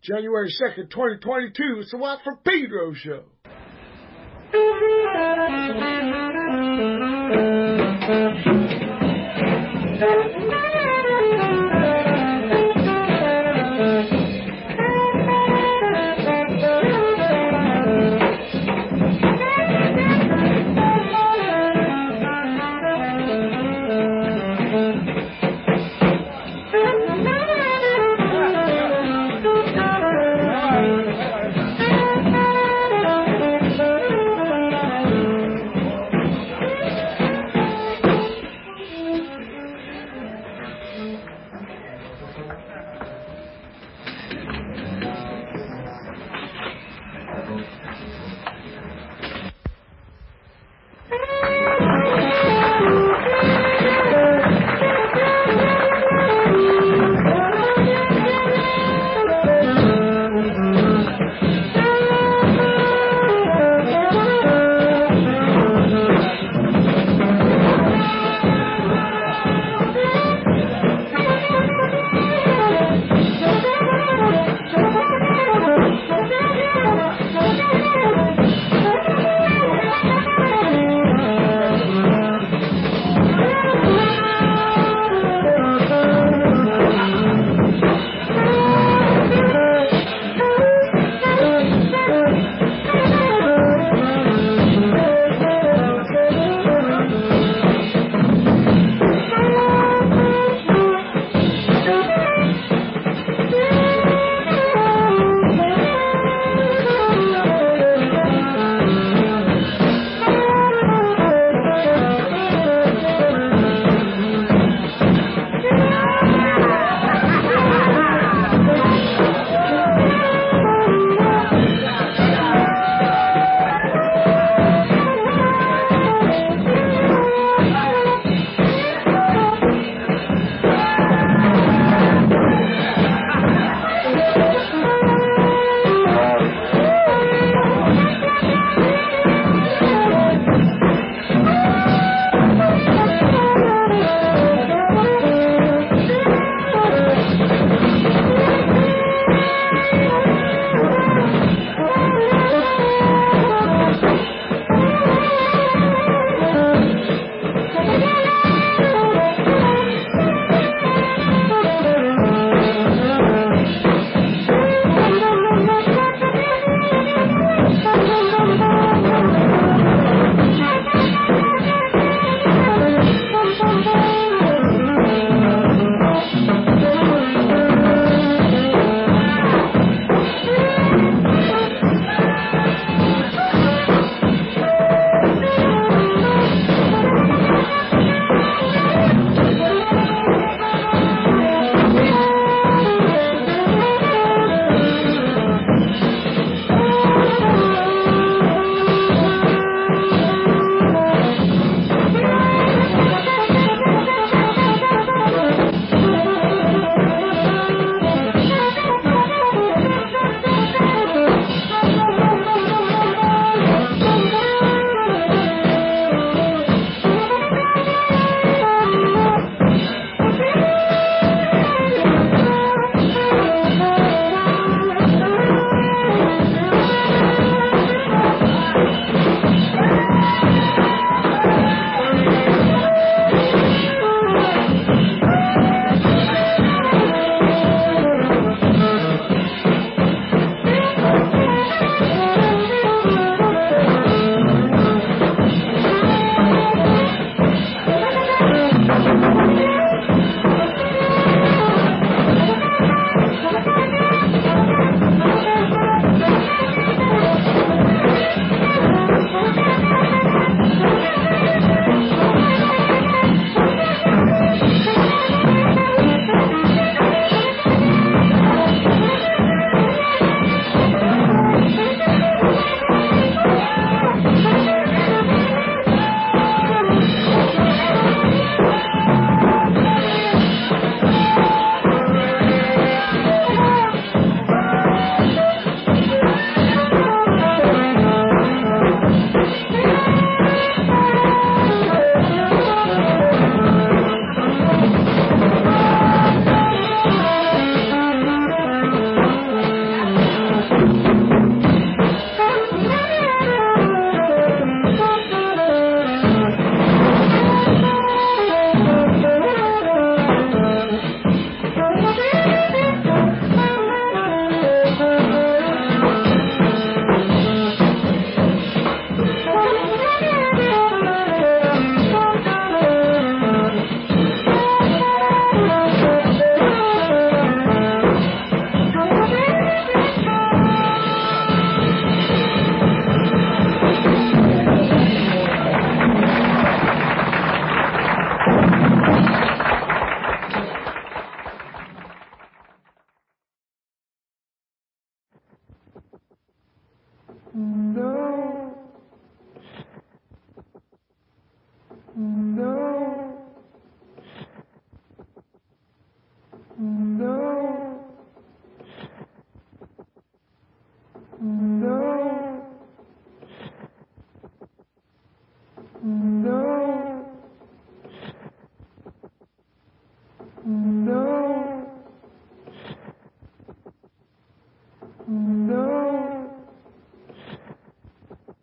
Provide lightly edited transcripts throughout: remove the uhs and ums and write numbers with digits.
January 2nd, 2022. It's the Watt from Pedro show. No. No. No. No. No. No. No.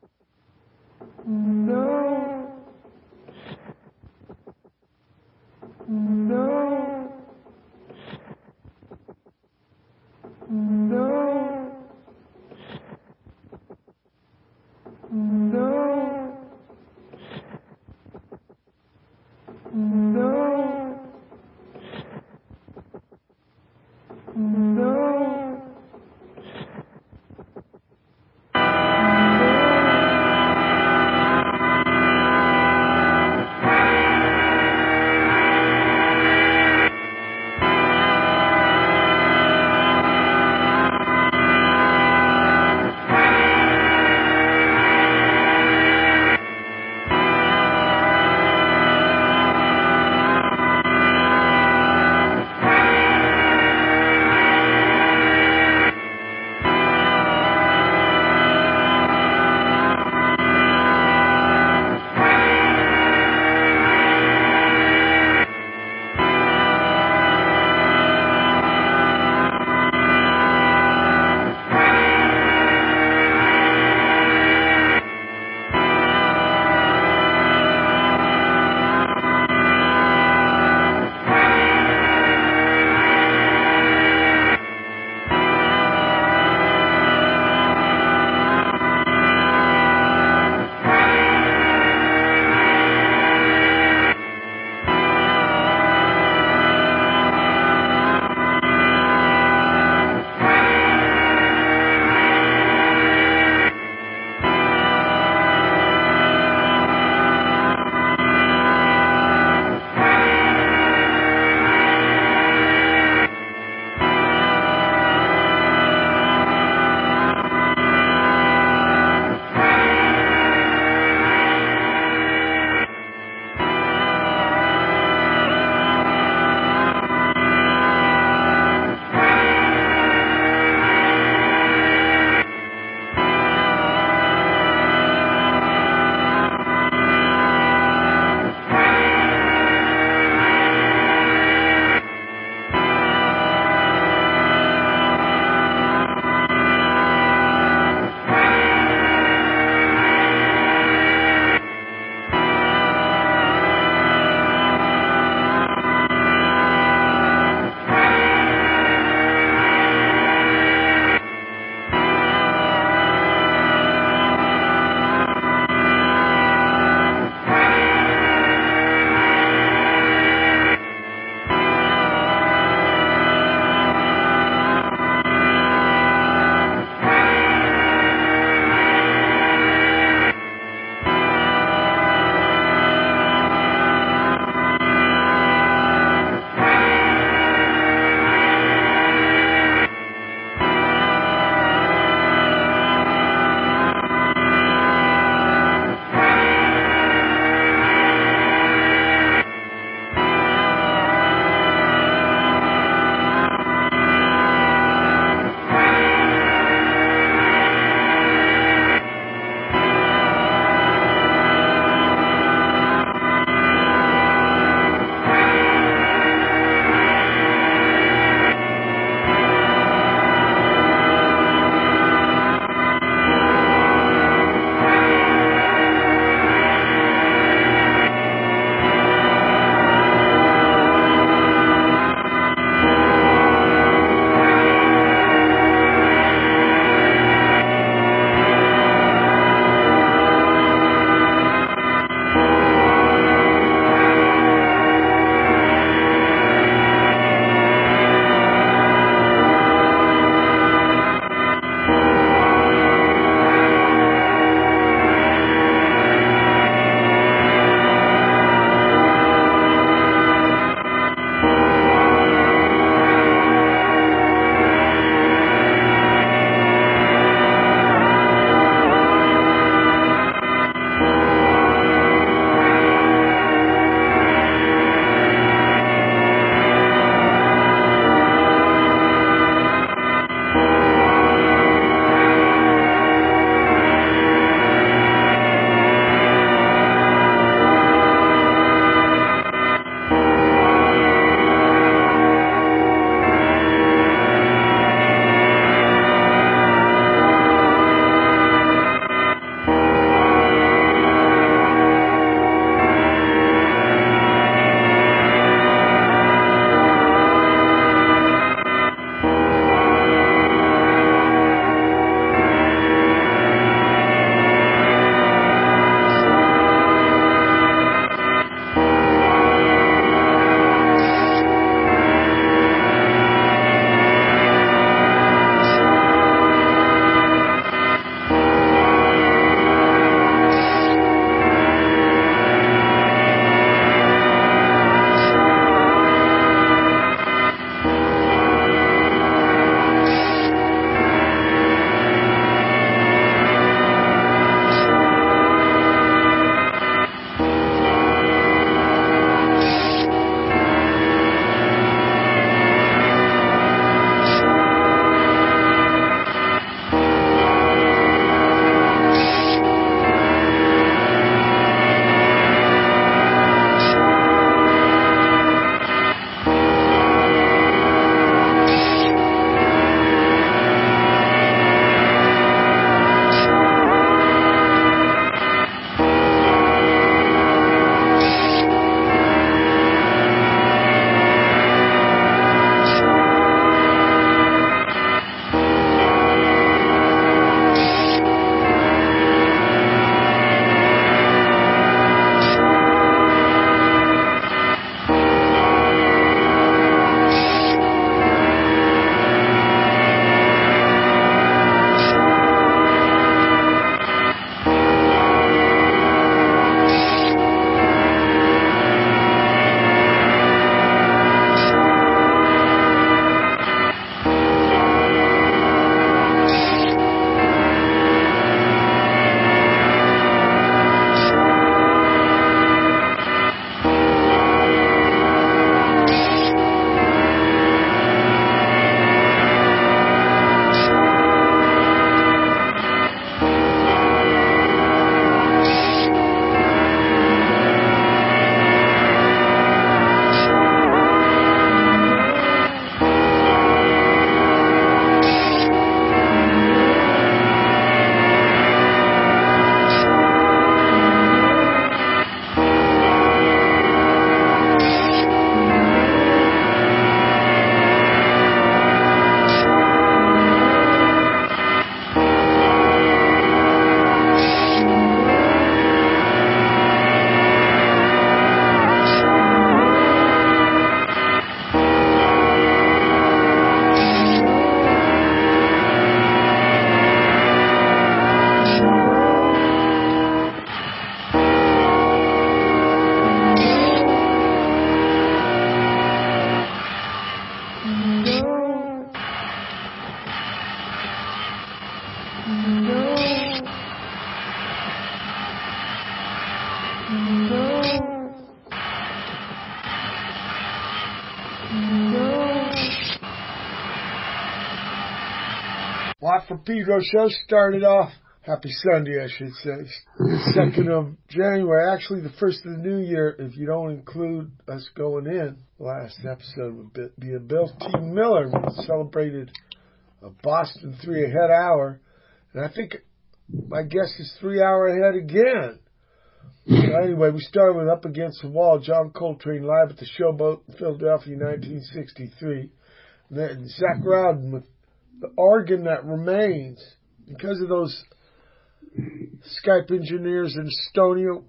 Watt from Pedro show started off. Happy Sunday, I should say. 2nd of January. Actually, the 1st of the new year, if you don't include us going in. The last episode would be a Bill T. Miller. We celebrated a Boston 3 ahead hour. And I think my guess is 3 hour ahead again. So anyway, we started with Up Against the Wall, John Coltrane live at the Showboat in Philadelphia in 1963. And then Zach Rowden with The Organ That Remains. Because of those Skype engineers in Estonia,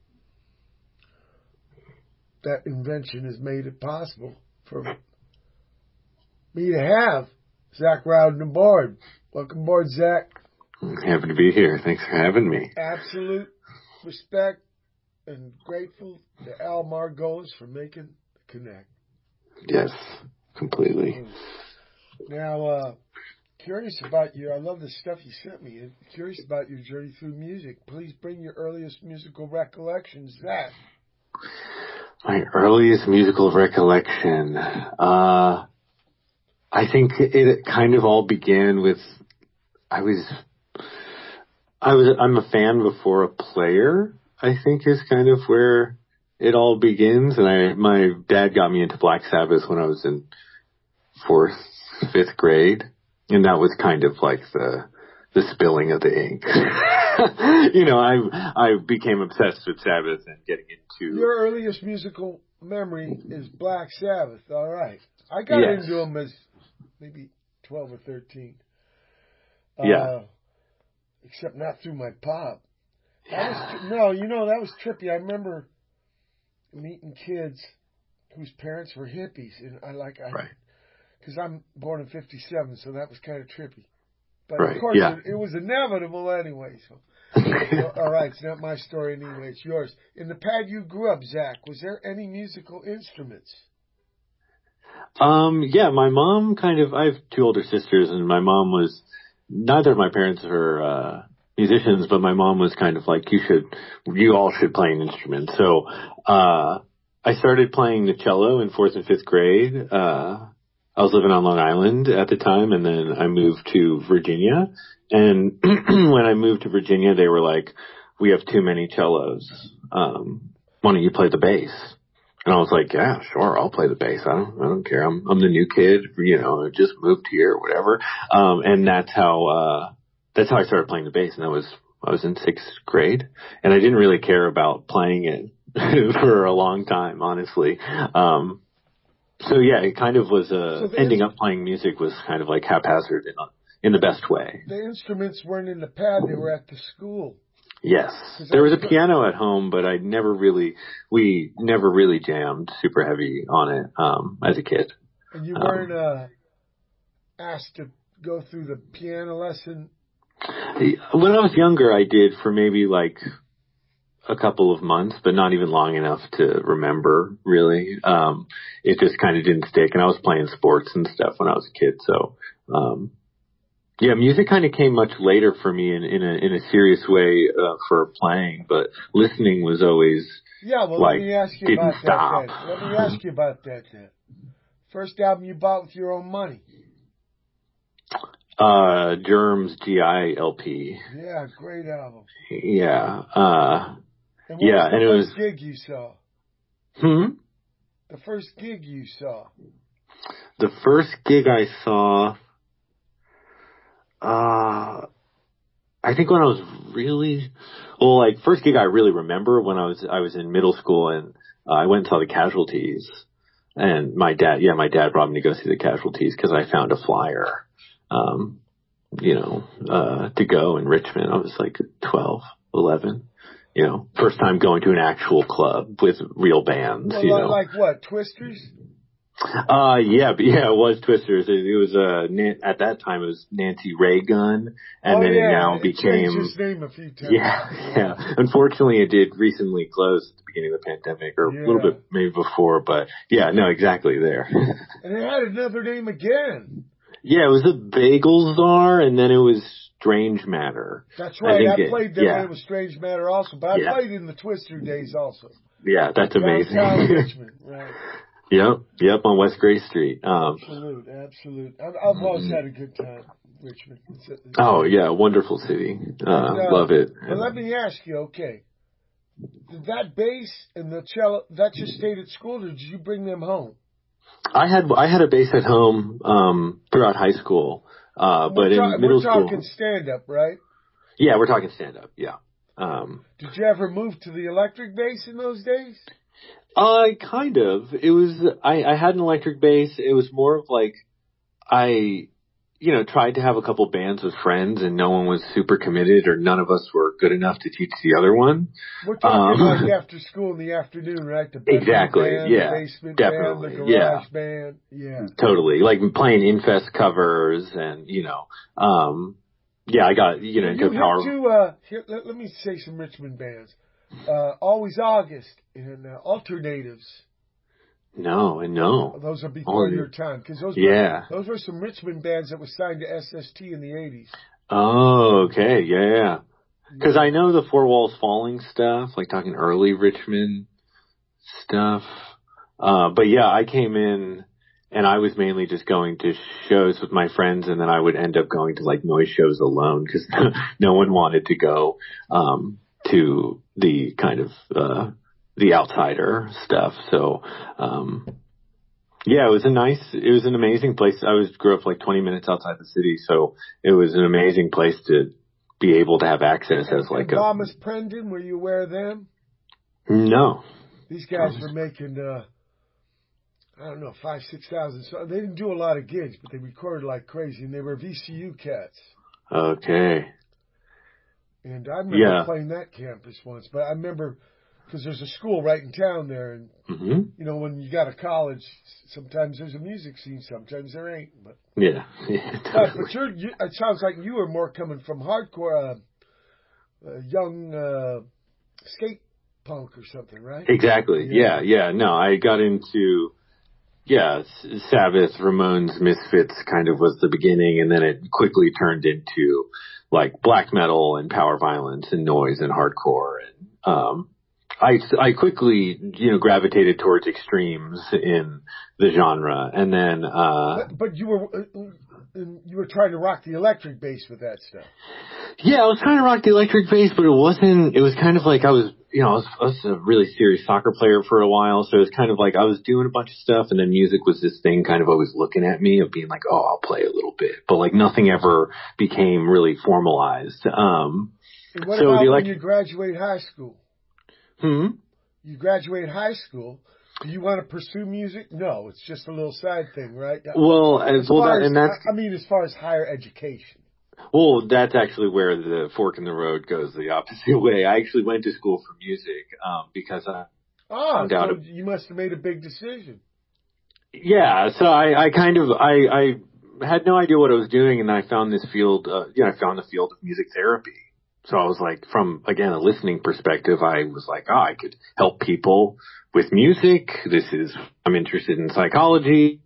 that invention has made it possible for me to have Zach Rowden aboard. Welcome aboard, Zach. Happy to be here. Thanks for having me. Absolute respect and grateful to Al Margolis for making the connect. Yes, completely. Now, curious about I love the stuff you sent me. Curious about your journey through music. Please bring your earliest musical recollections, Zach. My earliest musical recollection. I think it kind of all began with, I'm a fan before a player, I think is kind of where it all begins. And my dad got me into Black Sabbath when I was in 4th, 5th grade. And that was kind of like the spilling of the ink. I became obsessed with Sabbath and getting into... Your earliest musical memory is Black Sabbath, all right. I got into them as maybe 12 or 13. Except not through my pop. That was trippy. I remember meeting kids whose parents were hippies, and right. Because I'm born in 57, so that was kind of trippy. But right. Of course, it was inevitable anyway. So, all right, it's not my story anyway. It's yours. In the pad you grew up, Zach, was there any musical instruments? My mom I have 2 older sisters, and my mom was, neither of my parents are musicians, but my mom was kind of like, you all should play an instrument. So, I started playing the cello in 4th and 5th grade. I was living on Long Island at the time, and then I moved to Virginia. And when I moved to Virginia, they were like, we have too many cellos. Why don't you play the bass? And I was like, yeah, sure, I'll play the bass. I don't care. I'm the new kid, I just moved here or whatever. And that's how I started playing the bass. And I was in 6th grade, and I didn't really care about playing it for a long time, honestly. So it kind of was, ending up playing music was kind of like haphazard in the best way. The instruments weren't in the pad, they were at the school. Yes. There was a piano at home, but we never really jammed super heavy on it, as a kid. And you weren't, asked to go through the piano lesson? When I was younger, I did for maybe like a couple of months, but not even long enough to remember, really. It just kind of didn't stick, and I was playing sports and stuff when I was a kid. So, music kind of came much later for me in a serious way, for playing, but listening was always, let me ask you about that then. Let me ask you about that then. First album you bought with your own money? Germs GI LP. Yeah, great album. Yeah. And what was the first gig you saw? The first gig you saw? The first gig I saw, I think when I was first gig I really remember when I was in middle school, and I went and saw the Casualties, and my dad brought me to go see the Casualties because I found a flyer, to go in Richmond. I was like 12, 11. First time going to an actual club with real bands. Like what, Twisters? It was Twisters. It was at that time it was Nancy Ray Gun, and then it now became. Changed its name a few times. Yeah. Unfortunately, it did recently close at the beginning of the pandemic, or a little bit maybe before. But exactly there. And it had another name again. Yeah, it was the Bagel Czar, and then it was Strange Matter. That's right. I played them when it was Strange Matter also, but I played in the Twister days also. Yeah, that's amazing. Downtown Richmond, right. Yep, on West Gray Street. Absolute. I've always had a good time in Richmond. Wonderful city. Love it. But let me ask you, okay, did that bass and the cello, that just stayed at school, or did you bring them home? I had a bass at home throughout high school, but in middle school. We're talking stand-up, right? Yeah, we're talking stand-up, yeah. Did you ever move to the electric bass in those days? Kind of. It was, I had an electric bass. It was more of like, I tried to have a couple bands with friends and no one was super committed or none of us were good enough to teach the other one. We're talking like after school in the afternoon, right? The exactly. Band, yeah. The basement definitely. band, the garage band. Yeah. Totally. Like playing Infest covers and, I got, into power. Here, let me say some Richmond bands. Always August and Alternatives. No. Those are before your time, because those were some Richmond bands that were signed to SST in the 80s. Oh, okay, yeah. Because I know the Four Walls Falling stuff, like talking early Richmond stuff. But yeah, I came in and I was mainly just going to shows with my friends, and then I would end up going to like noise shows alone because no one wanted to go to the kind of the outsider stuff. So, it was an amazing place. Grew up like 20 minutes outside the city. So it was an amazing place to be able to have access as like a. Thomas Prendon, were you aware of them? No. These guys were making, I don't know, 5,000-6,000. So they didn't do a lot of gigs, but they recorded like crazy, and they were VCU cats. Okay. And I remember playing that campus once, but I remember because there's a school right in town there, and when you got a college, sometimes there's a music scene, sometimes there ain't. But totally. but it sounds like you were more coming from hardcore, young skate punk or something, right? Exactly. Yeah. No, I got into Sabbath, Ramones, Misfits kind of was the beginning, and then it quickly turned into like black metal and power violence and noise and hardcore, and I quickly gravitated towards extremes in the genre, and then but you were trying to rock the electric bass with that stuff. Yeah, I was trying to rock the electric bass, but it was kind of like I was a really serious soccer player for a while, so it was kind of like I was doing a bunch of stuff, and then music was this thing kind of always looking at me of being like, oh, I'll play a little bit, but like nothing ever became really formalized. And what about when you graduate high school? You graduate high school. Do you want to pursue music? No, it's just a little side thing, right? As far as higher education. Well, that's actually where the fork in the road goes the opposite way. I actually went to school for music because I found out. So you must have made a big decision. Yeah, so I had no idea what I was doing, and I found this field. I found the field of music therapy. So I was like, from, again, a listening perspective, I was like, I could help people with music. I'm interested in psychology.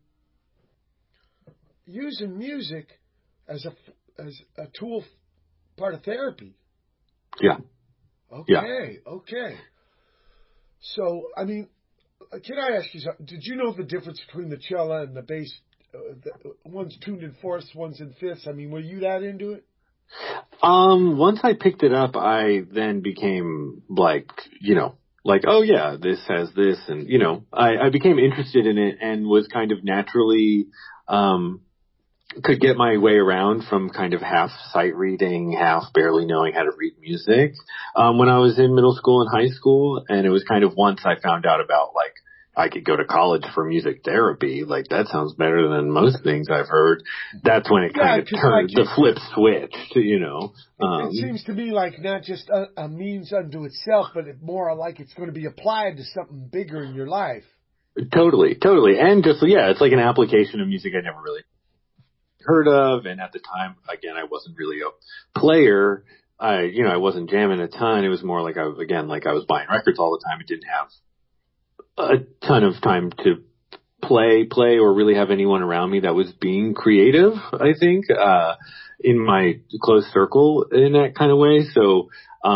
Using music as a tool, part of therapy. Yeah. Okay. So, I mean, can I ask you something? Did you know the difference between the cello and the bass? One's tuned in fourths, one's in fifths. I mean, were you that into it? Once I picked it up, I then became like, oh yeah, this has this, and I became interested in it and was kind of naturally, could get my way around from kind of half sight reading, half barely knowing how to read music, when I was in middle school and high school. And it was kind of once I found out about like, I could go to college for music therapy. Like, that sounds better than most things I've heard. That's when it kind of turned the flip switch to, it seems to me like not just a means unto itself, but more like it's going to be applied to something bigger in your life. Totally. And just, it's like an application of music I never really heard of. And at the time, again, I wasn't really a player. I wasn't jamming a ton. It was more like I was buying records all the time. It didn't have a ton of time to play or really have anyone around me that was being creative, I think, in my close circle in that kind of way. So,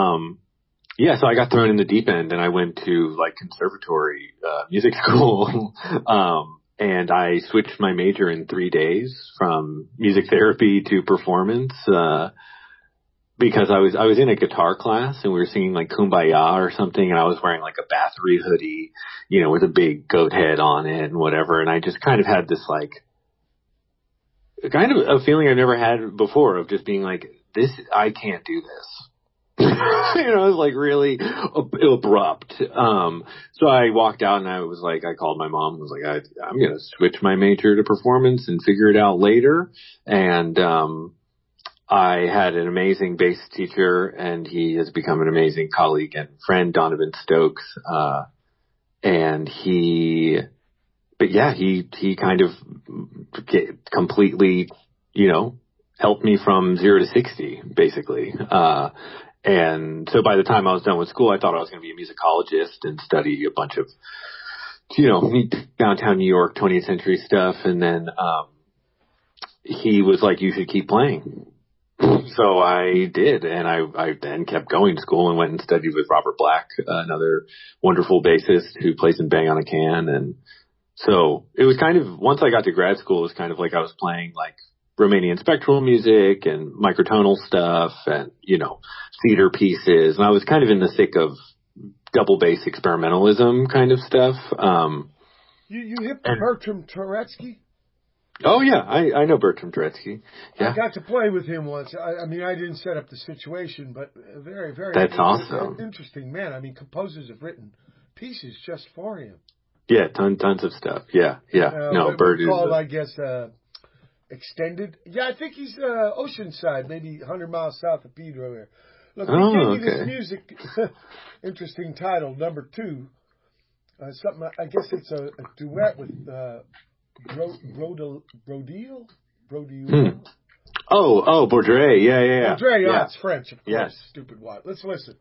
so I got thrown in the deep end and I went to like conservatory, music school. And I switched my major in 3 days from music therapy to performance, because I was in a guitar class and we were singing like Kumbaya or something, and I was wearing like a Bathory hoodie, with a big goat head on it and whatever. And I just kind of had this like kind of a feeling I've never had before of just being like, I can't do this. It was like really abrupt. So I walked out and I called my mom and was like, I'm going to switch my major to performance and figure it out later. And, I had an amazing bass teacher, and he has become an amazing colleague and friend, Donovan Stokes. And he kind of completely, helped me from 0 to 60, basically. And so by the time I was done with school, I thought I was going to be a musicologist and study a bunch of, downtown New York, 20th century stuff. And then, he was like, you should keep playing. So I did, and I then kept going to school and went and studied with Robert Black, another wonderful bassist who plays in Bang on a Can. And so it was kind of, once I got to grad school, it was kind of like I was playing like Romanian spectral music and microtonal stuff and, theater pieces. And I was kind of in the thick of double bass experimentalism kind of stuff. You hit Bertram Turetsky? Oh, yeah, I know Bertram Turetsky. Yeah. I got to play with him once. I didn't set up the situation, but very, very That's awesome. Interesting man. Composers have written pieces just for him. Yeah, tons of stuff. Yeah. Bert is called, I guess, Extended. Yeah, I think he's Oceanside, maybe 100 miles south of Pedro there. Look, he gave me this music, interesting title, number 2. Something, I guess it's a duet with Brodil? Oh, Baudry. Yeah. Baudry, it's French, of course. Yes. Stupid what. Let's listen.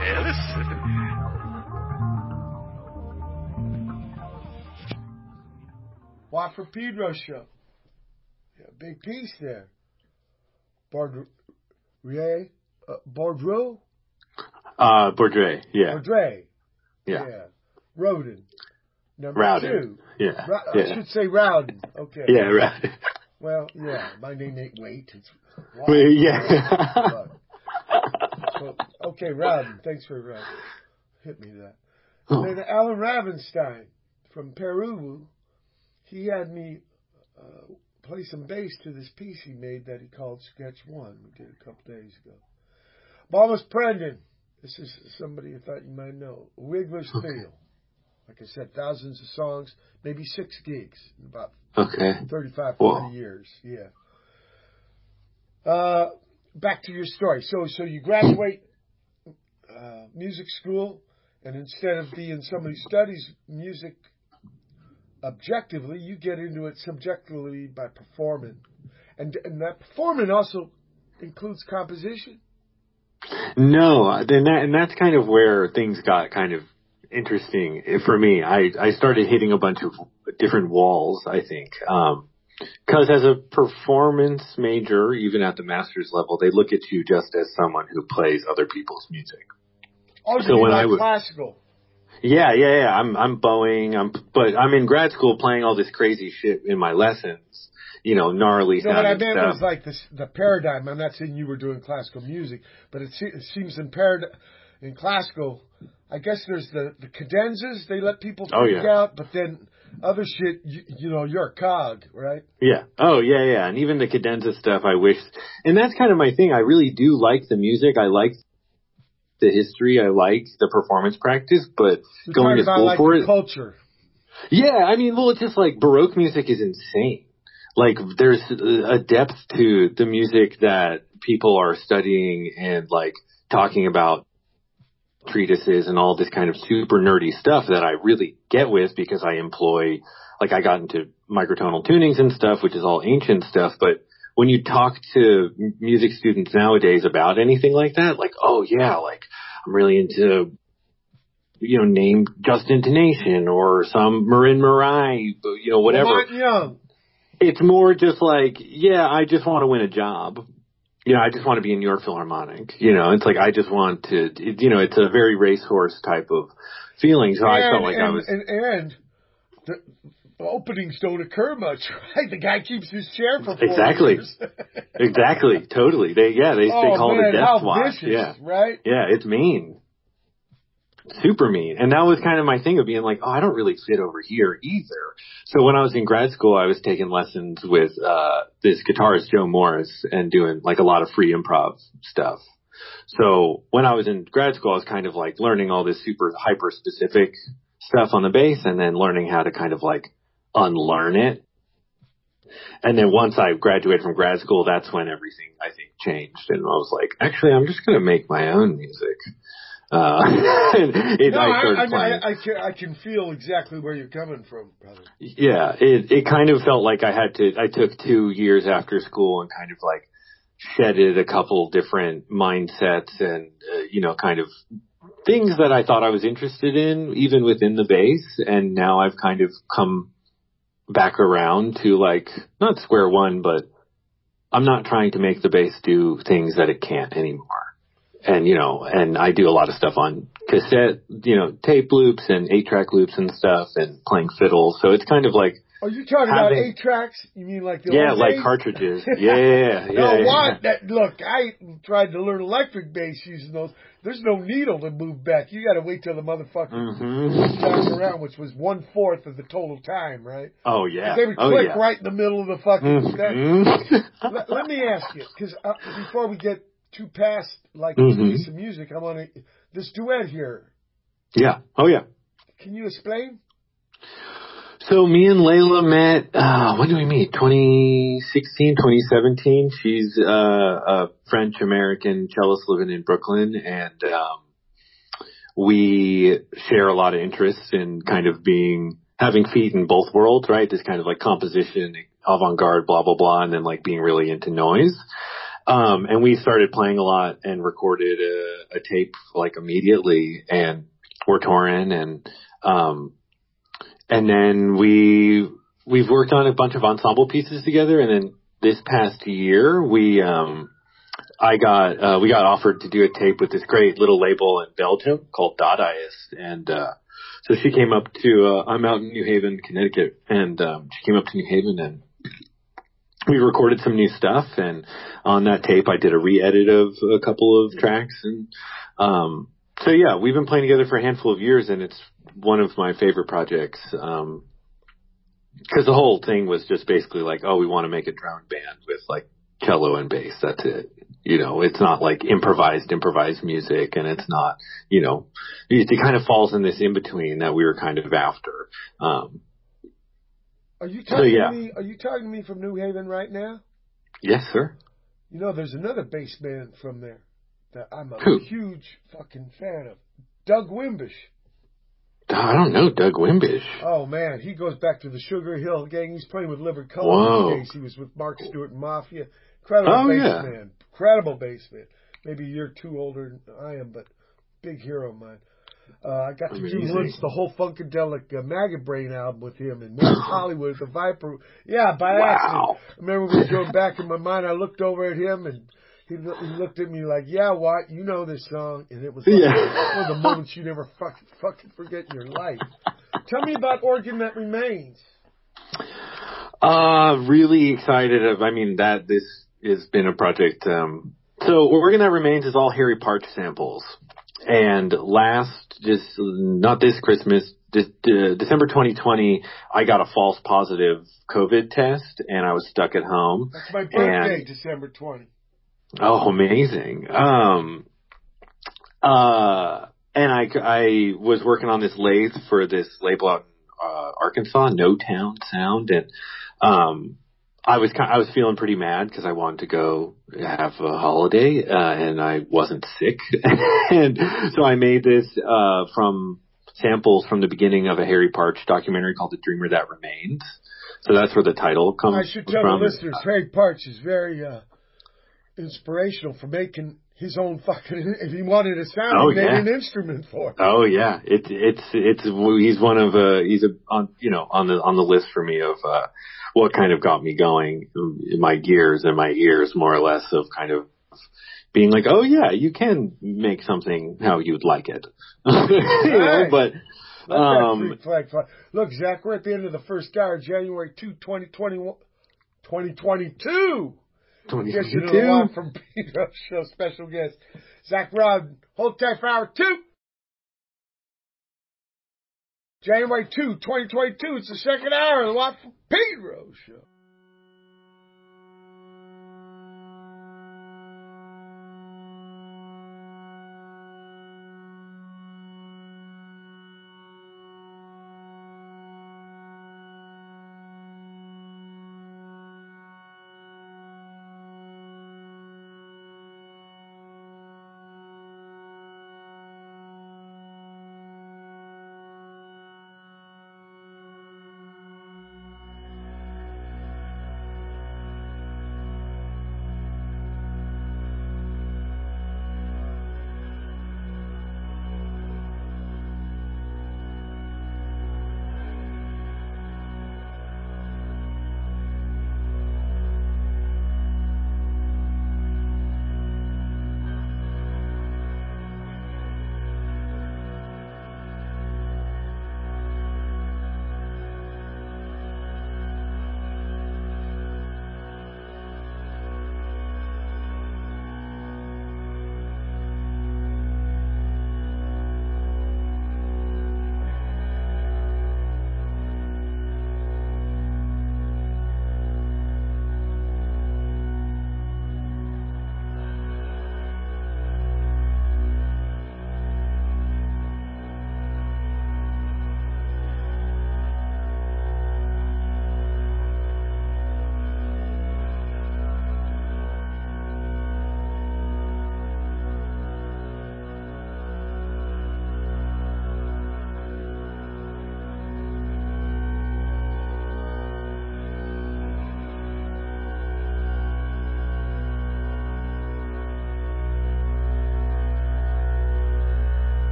Watt from Pedro show. Yeah, big piece there. Bourdrais? Bourdrais, yeah. Bourdrais. Yeah. Rodin. Number Rowden. 2. Yeah. I should say Rowden. Okay. Yeah, right. Well, yeah, my name ain't Wait. It's Watt. Well, yeah. So, okay, Rowden. Thanks for hit me that. And then Alan Ravenstein from Peru, he had me play some bass to this piece he made that he called Sketch 1. We did a couple days ago. Bomis Prendon. This is somebody I thought you might know. Wiggler's Field. Like I said, thousands of songs, maybe 6 gigs in about 35, 40 years. Yeah. Back to your story. So you graduate music school, and instead of being somebody who studies music objectively, you get into it subjectively by performing. And that performing also includes composition? No, and that's kind of where things got kind of interesting for me. I started hitting a bunch of different walls, I think. Because as a performance major, even at the master's level, they look at you just as someone who plays other people's music. Oh, so when I was classical. Yeah. I'm bowing. But I'm in grad school playing all this crazy shit in my lessons. You know, gnarly sound. What I meant was like the paradigm. I'm not saying you were doing classical music, but it seems in classical, I guess there's the cadenzas. They let people freak out, but then other shit, you know, you're a cog, right? Yeah. Oh, yeah. And even the cadenza stuff, I wish. And that's kind of my thing. I really do like the music. I like the history. I like the performance practice, but you're going to school like for the it. Culture. Yeah. I mean, well, it's just like Baroque music is insane. Like there's a depth to the music that people are studying and like talking about treatises and all this kind of super nerdy stuff that I really get with because I employ, like I got into microtonal tunings and stuff, which is all ancient stuff. But when you talk to music students nowadays about anything like that, like, oh yeah, like I'm really into, you know, name just intonation or some Marin Marais, you know, whatever. Lamont Young. It's more just like, yeah, I just want to win a job. You know, I just want to be in New York Philharmonic. You know, it's like I just want to, you know, it's a very racehorse type of feeling. So I felt like I was. And the openings don't occur much, right? The guy keeps his chair for 4 years. Exactly. Totally. They call it a death watch. Vicious, yeah. Right? Yeah, it's mean. Super mean. And that was kind of my thing of being like, oh, I don't really fit over here either. So when I was in grad school, I was taking lessons with this guitarist, Joe Morris, and doing like a lot of free improv stuff. So when I was in grad school, I was kind of like learning all this super hyper specific stuff on the bass and then learning how to kind of like unlearn it. And then once I graduated from grad school, that's when everything I think changed. And I was like, actually, I'm just going to make my own music. I can feel exactly where you're coming from, brother. Yeah, it kind of felt like I took 2 years after school and kind of like shedded a couple different mindsets and, you know, kind of things that I thought I was interested in, even within the bass. And now I've kind of come back around to like, not square one, but I'm not trying to make the bass do things that it can't anymore. And, you know, and I do a lot of stuff on cassette, you know, tape loops and 8-track loops and stuff and playing fiddle. So it's kind of like. Are you talking about 8-tracks? You mean like the old like days? Cartridges. Yeah. Look, I tried to learn electric bass using those. There's no needle to move back. You got to wait till the motherfucker moves back around, which was 1/4 of the total time, right? Oh, yeah. They would click right in the middle of the fucking thing. Let me ask you, because before we get too past like a piece of music, I want to this duet here. Yeah. Oh yeah. Can you explain? So me and Layla met. When did we meet? 2016, 2017. She's a French American cellist living in Brooklyn, and we share a lot of interests in kind of having feet in both worlds, right? This kind of like composition, avant-garde, blah blah blah, and then like being really into noise. And we started playing a lot and recorded a tape like immediately, and we're touring, and then we've worked on a bunch of ensemble pieces together, and then this past year we got offered to do a tape with this great little label in Belgium called Dadaist, and so she came up to I'm out in New Haven, Connecticut, and she came up to New Haven, and we recorded some new stuff, and on that tape I did a re-edit of a couple of tracks, and so yeah, we've been playing together for a handful of years, and it's one of my favorite projects, because the whole thing was just basically like, oh, we want to make a drum band with like cello and bass. That's it. You know, it's not like improvised music, and it's not, you know, it kind of falls in this in between that we were kind of after. Are you talking to me? Are you talking to me from New Haven right now? Yes, sir. You know, there's another bass man from there that I'm a huge fucking fan of. Doug Wimbish. I don't know Doug Wimbish. Oh man, he goes back to the Sugar Hill Gang. He's playing with Liver Colour these days. He was with Mark Stewart and Mafia. Incredible bass man. Incredible bass man. Maybe a year too older than I am, but big hero of mine. I got to do once the whole Funkadelic Maggot Brain album with him in West Hollywood, the Viper. Yeah, by accident. I remember we were going back in my mind. I looked over at him, and he looked at me like, "Yeah, what? You know this song?" And it was like one of the moments you never fucking forget in your life. Tell me about Organ That Remains. Really excited. This has been a project. So Organ That Remains is all Harry Partch samples. And not this Christmas, December 2020, I got a false positive COVID test, and I was stuck at home. That's my birthday, December 20. Oh, amazing. And I was working on this lathe for this label out in Arkansas, No Town Sound, and I was feeling pretty mad because I wanted to go have a holiday, and I wasn't sick. And so I made this, from samples from the beginning of a Harry Partch documentary called The Dreamer That Remains. So that's where the title comes from. I should tell the listeners, Harry Partch is very, inspirational for making his own fucking, if he wanted a sound, he made an instrument for it. Oh yeah. He's one of, on the list for me of, what kind of got me going in my gears and my ears, more or less, of kind of being like, oh yeah, you can make something how you'd like it. You know, but, Freak flag fly. Look, Zach, we're at the end of the first hour, January 2, 2022. 2022. Edition of the Live from Pedro Show special guest, Zach Rod. Hold tight for hour 2. January 2, 2022. It's the second hour of the Live from Pedro Show.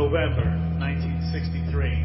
November 1963.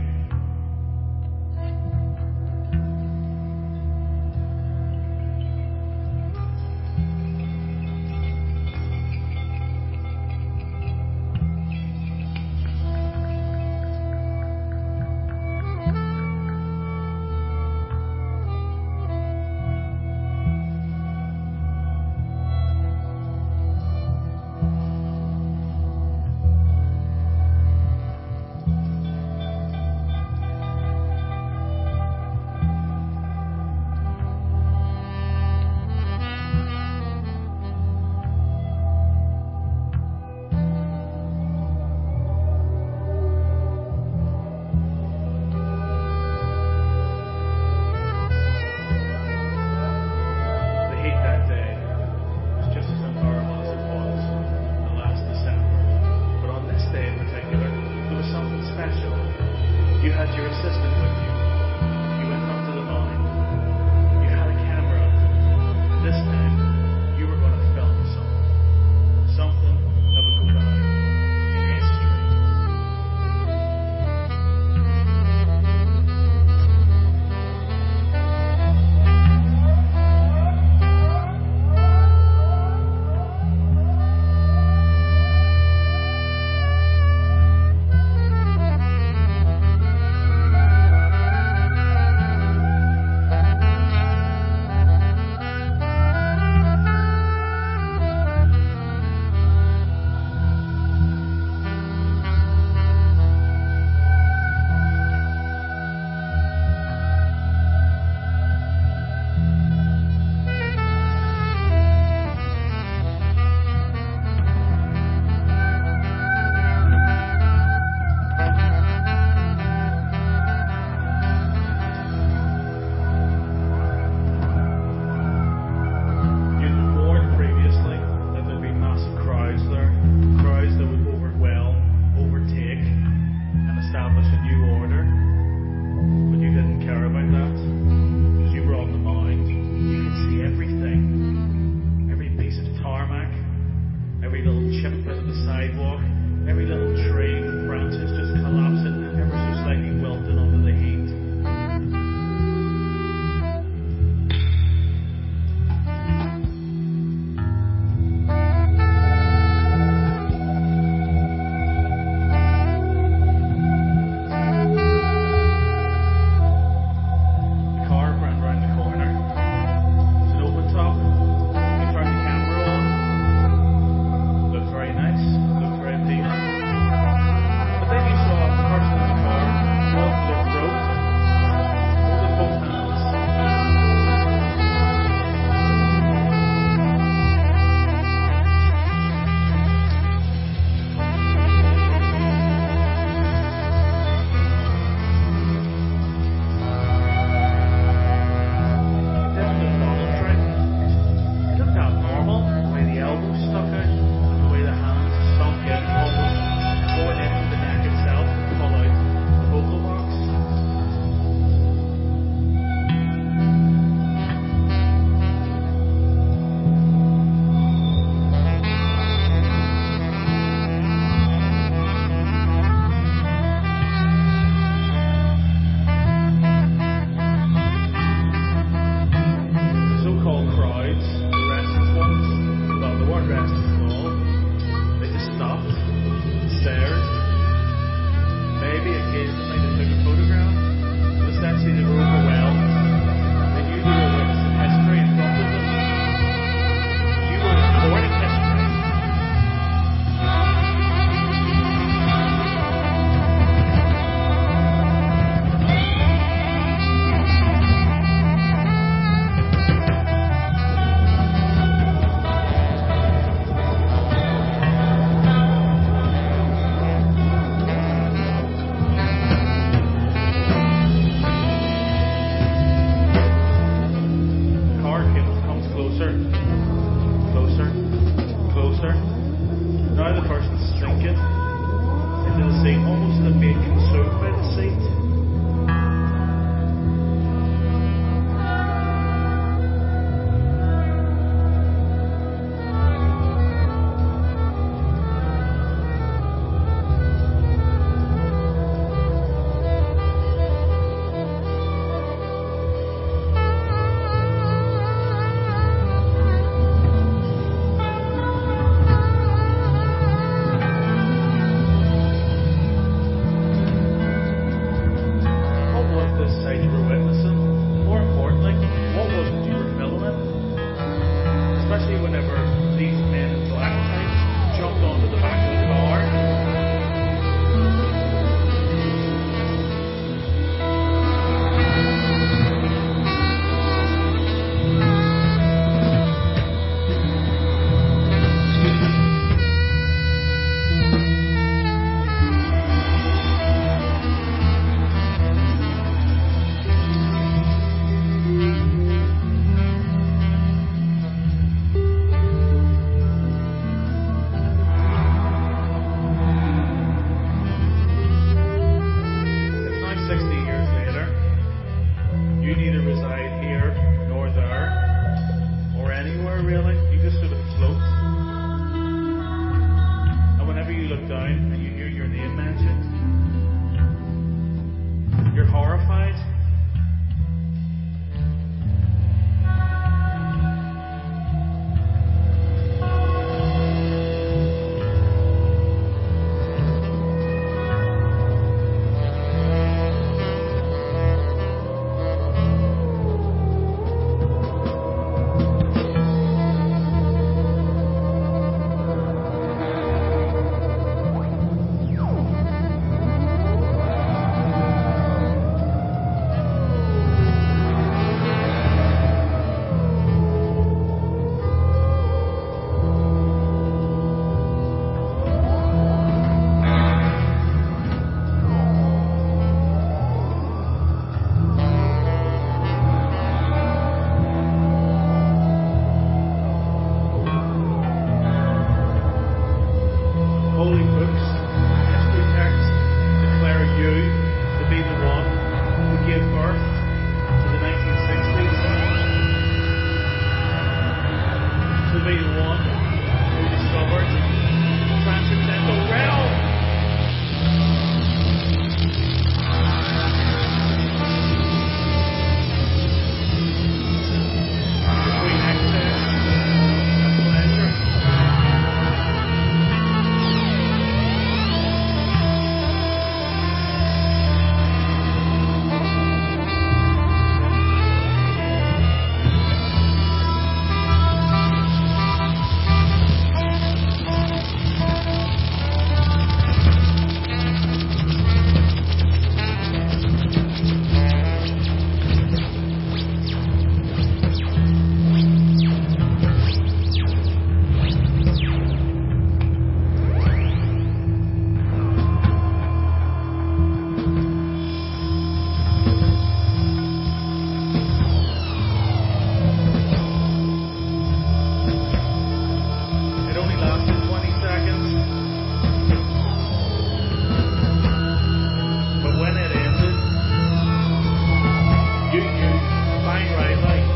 shine bright light.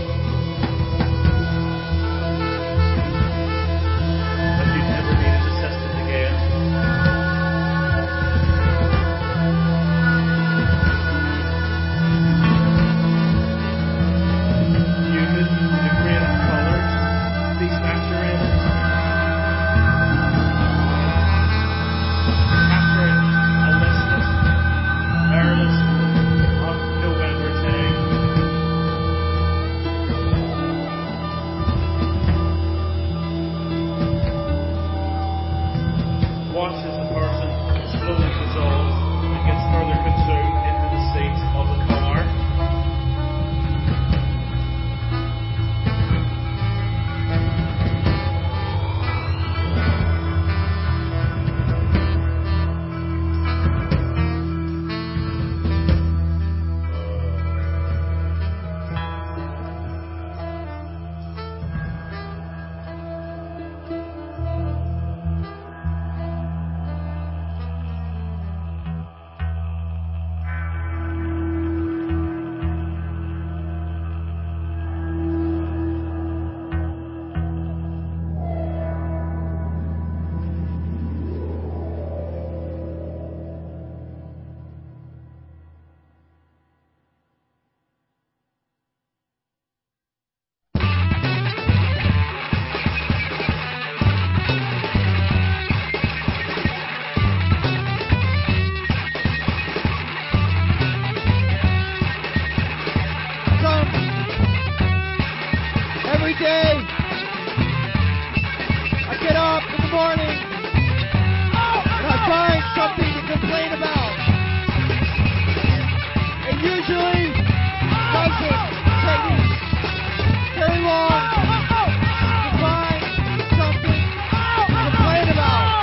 But you've never needed to test it again. Humid, the grade of colors, be saturated. Capturing a listless, airless November day. Watch as the person slowly dissolves and gets further consumed into the seat of the car. Every day, I get up in the morning and I find something to complain about. It usually doesn't take me very long to find something to complain about.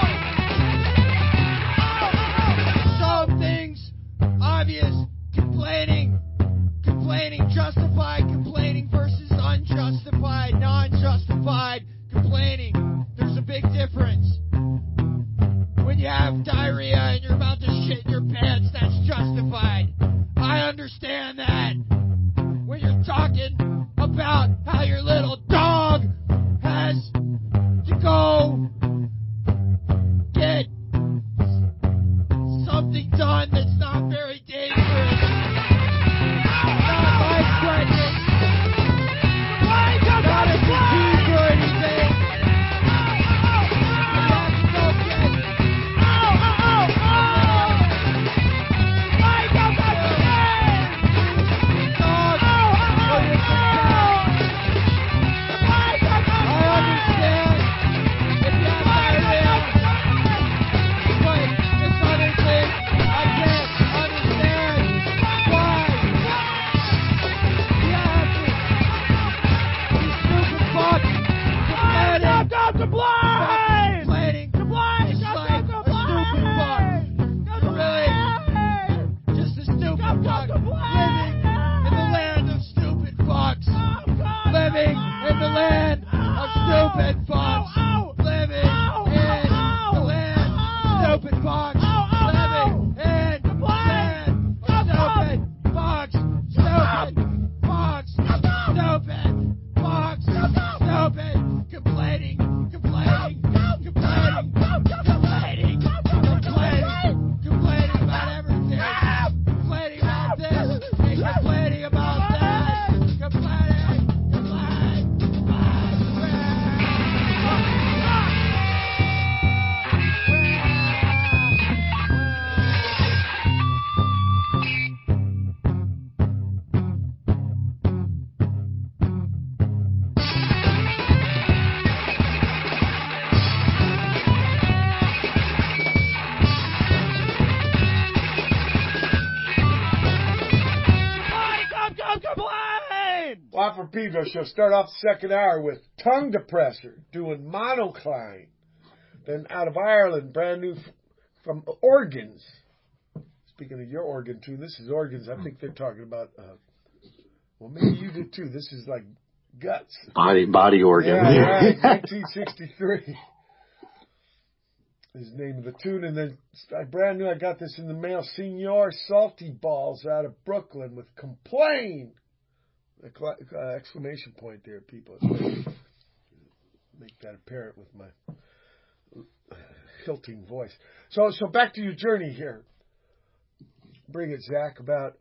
Some things obvious, complaining, justified complaining versus unjustified, non-justified complaining. There's a big difference. When you have diarrhea and you're about to shit in your pants, that's justified. I understand that. When you're talking about how your little dog has to go get something done that's not very dangerous, not life-threatening, not a disease or anything. You have to go get dog or your cat. I understand if you have diarrhea, but this other thing, I can't understand why you have to. You stupid fuck. Complaining. Just like a stupid fuck. You're really just a stupid fuck. Living in the land of stupid fucks. Living in the land of stupid fucks. Living in the land of stupid fucks. Living in the land of stupid fucks. Stupid fucks. Stupid fucks. Stupid. Complaining about everything. Complaining about this and complaining about that. Complaining. Watt from Pedro Show. Start off the second hour with Tongue Depressor doing Monocline. Then out of Ireland, brand new from Organs. Speaking of your organ tune, this is Organs. I think they're talking about, well, maybe you did too. This is like guts. Body organ. Yeah, 1963 is the name of the tune. And then brand new, I got this in the mail. Senor Salty Balls out of Brooklyn with Complain. Exclamation point there, people. Make that apparent with my hilting voice. So back to your journey here. Bring it, Zach, about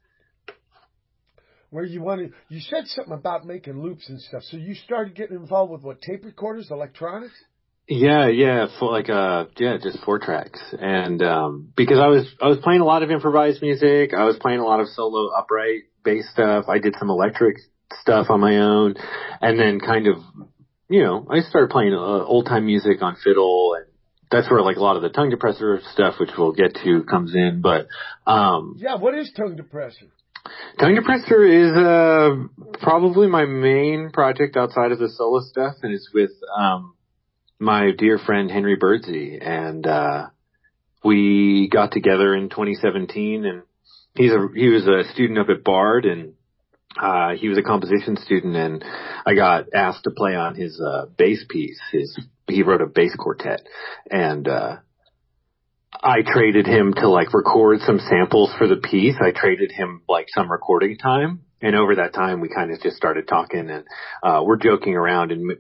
where you wanted. You said something about making loops and stuff. So you started getting involved with what, tape recorders, electronics? Yeah, for just 4 tracks. And because I was playing a lot of improvised music, I was playing a lot of solo upright bass stuff. I did some electric stuff on my own, and then kind of, I started playing old time music on fiddle, and that's where like a lot of the tongue depressor stuff, which we'll get to, comes in. But what is tongue depressor? Tongue depressor is probably my main project outside of the solo stuff, and it's with my dear friend Henry Birdsey, and we got together in 2017, and he was a student up at Bard, and he was a composition student, and I got asked to play on his bass piece. He wrote a bass quartet, and I traded him to like record some samples for the piece. I traded him like some recording time. And over that time, we kind of just started talking, and we're joking around, and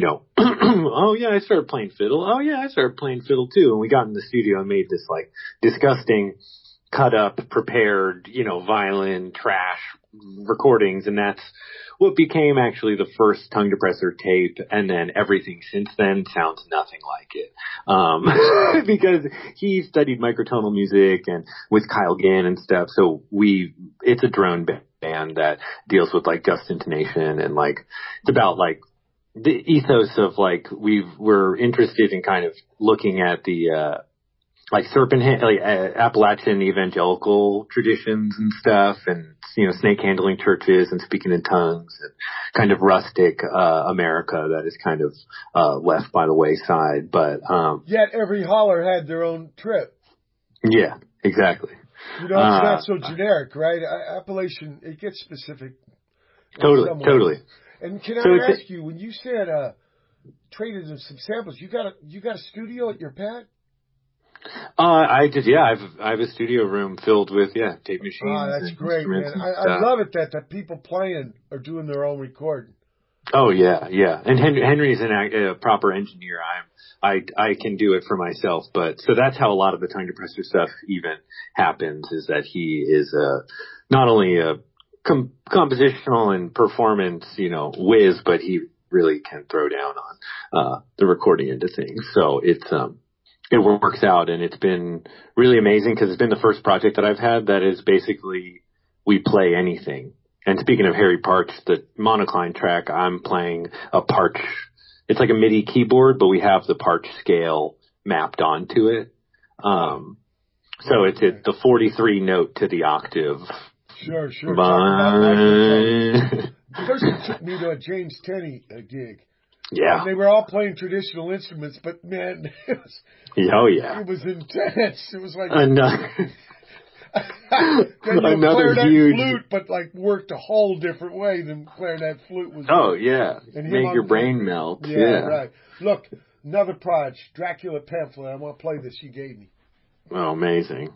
oh yeah, I started playing fiddle. Oh yeah, I started playing fiddle too. And we got in the studio and made this like disgusting, cut up, prepared, violin trash recordings, and that's what became actually the first tongue depressor tape. And then everything since then sounds nothing like it, because he studied microtonal music and with Kyle Gann and stuff. So it's a drone band that deals with like gust intonation, and like it's about like the ethos of like we're interested in kind of looking at the like Appalachian evangelical traditions and stuff, and snake handling churches and speaking in tongues, and kind of rustic America that is kind of left by the wayside. But yet every holler had their own trip. Yeah, exactly. It's not so generic, right? Appalachian, it gets specific. Totally. And can I ask you, when you said traded in some samples, you got a studio at your pad? I have a studio room filled with tape machines. Oh, that's great, man. I love it that people playing are doing their own recording. Oh yeah. And Henry's a proper engineer. I can do it for myself, but so that's how a lot of the tongue depressor stuff even happens, is that he is not only a compositional and performance, whiz, but he really can throw down on the recording end of things. So it works out, and it's been really amazing because it's been the first project that I've had that is basically we play anything. And speaking of Harry Parch, the monocline track, I'm playing a Parch. It's like a MIDI keyboard, but we have the Parch scale mapped onto it. So it's the 43 note to the octave. Sure. First it took me to a James Tenney gig. Yeah. And they were all playing traditional instruments, but man, it was... Oh yeah. It was intense. It was like... Another huge flute, but like worked a whole different way than clarinet flute was. Oh yeah, and make your brain melt. Yeah, right. Look, another project, Dracula pamphlet. I want to play this you gave me. Oh, amazing.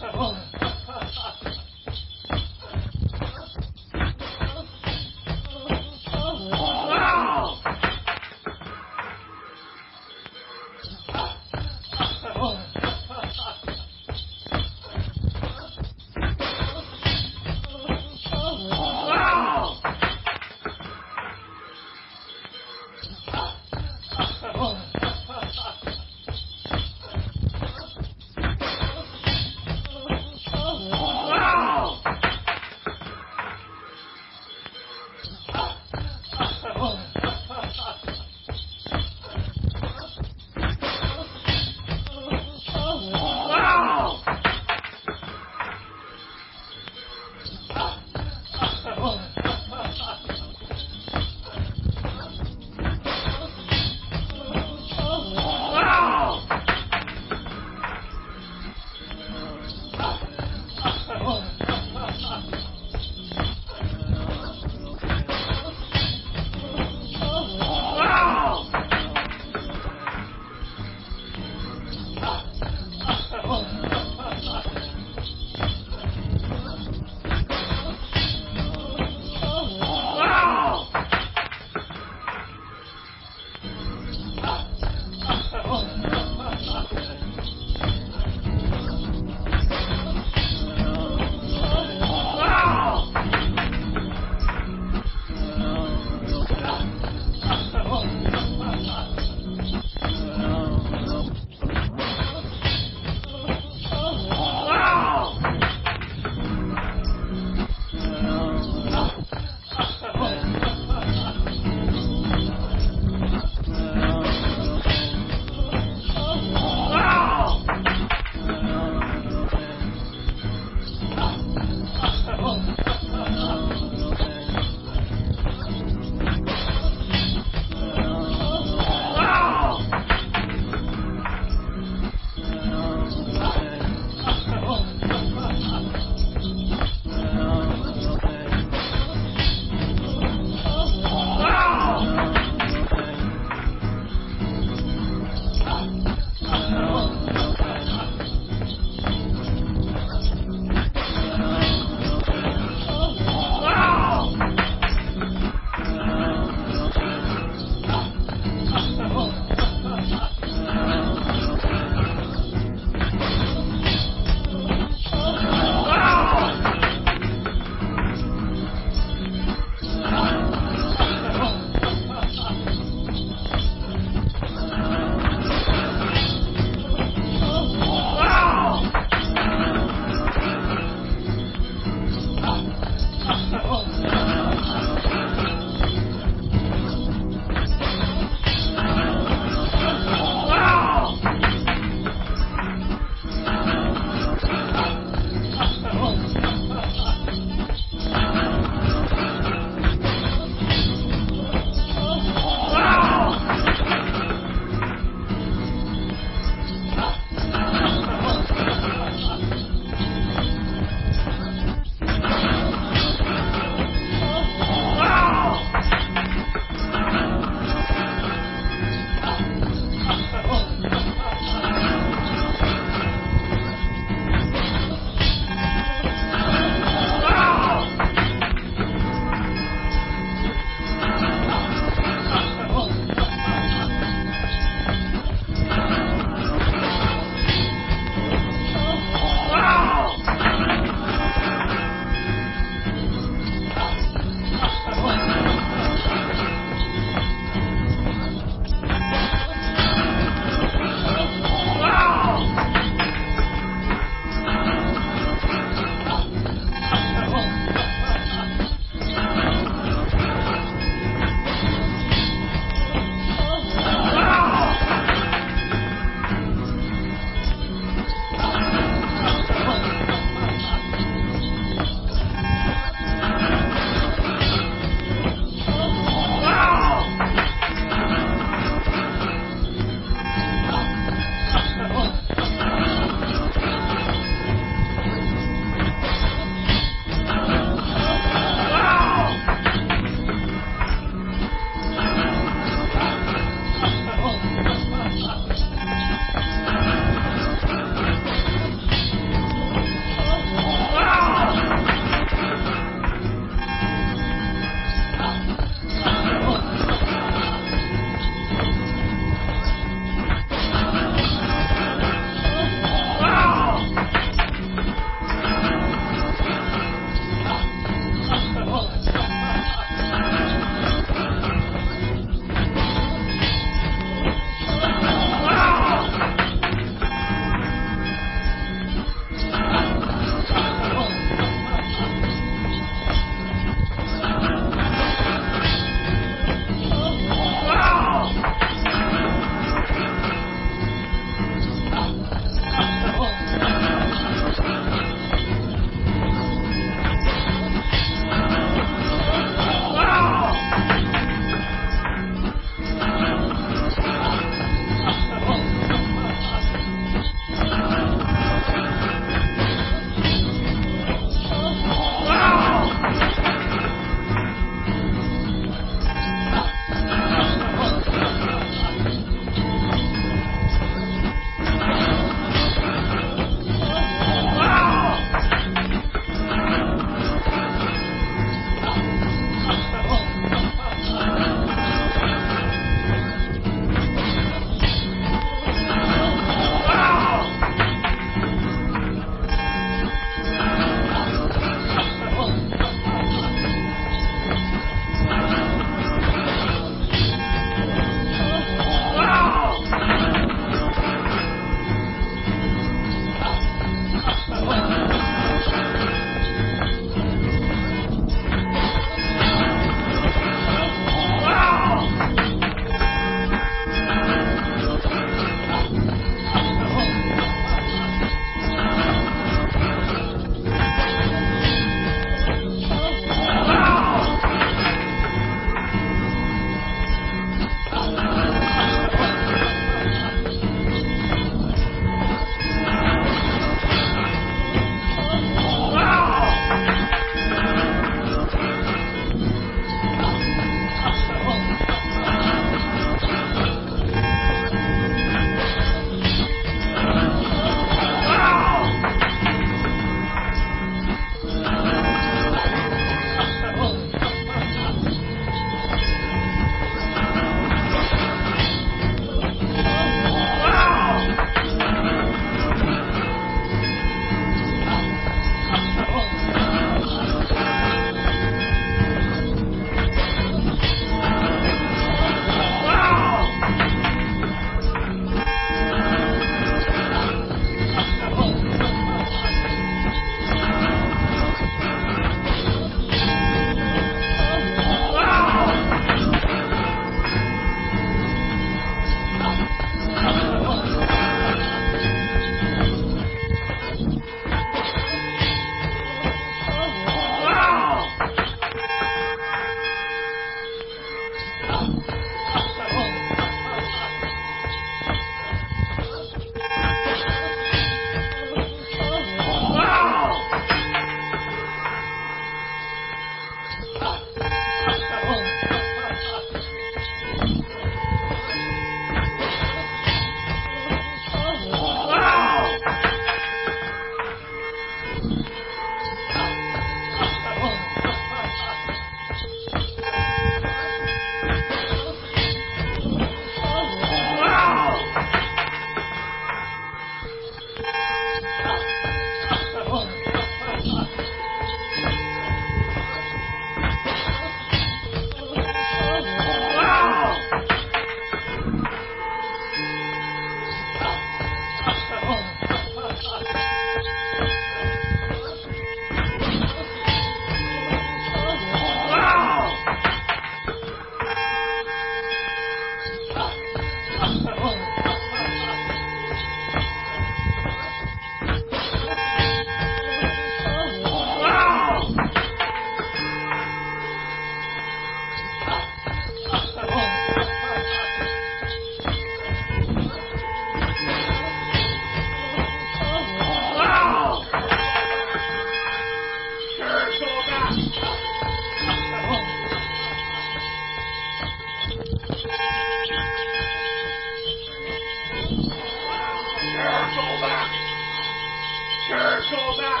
Circle back.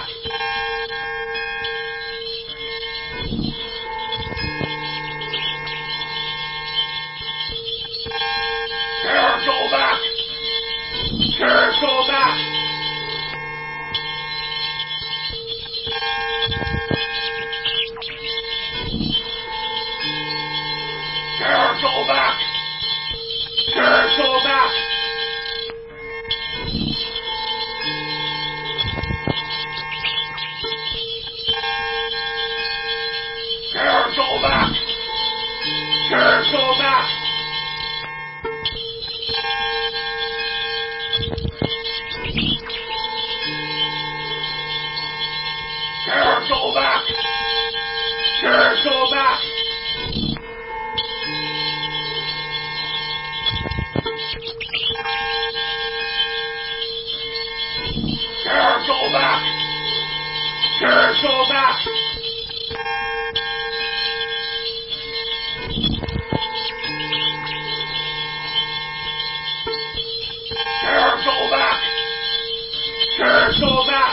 Circle back. Circle back. Circle back. Circle back. Circle back. Circle back. Circle back. Circle back. Circle back. Circle back. Circle back. Circle back.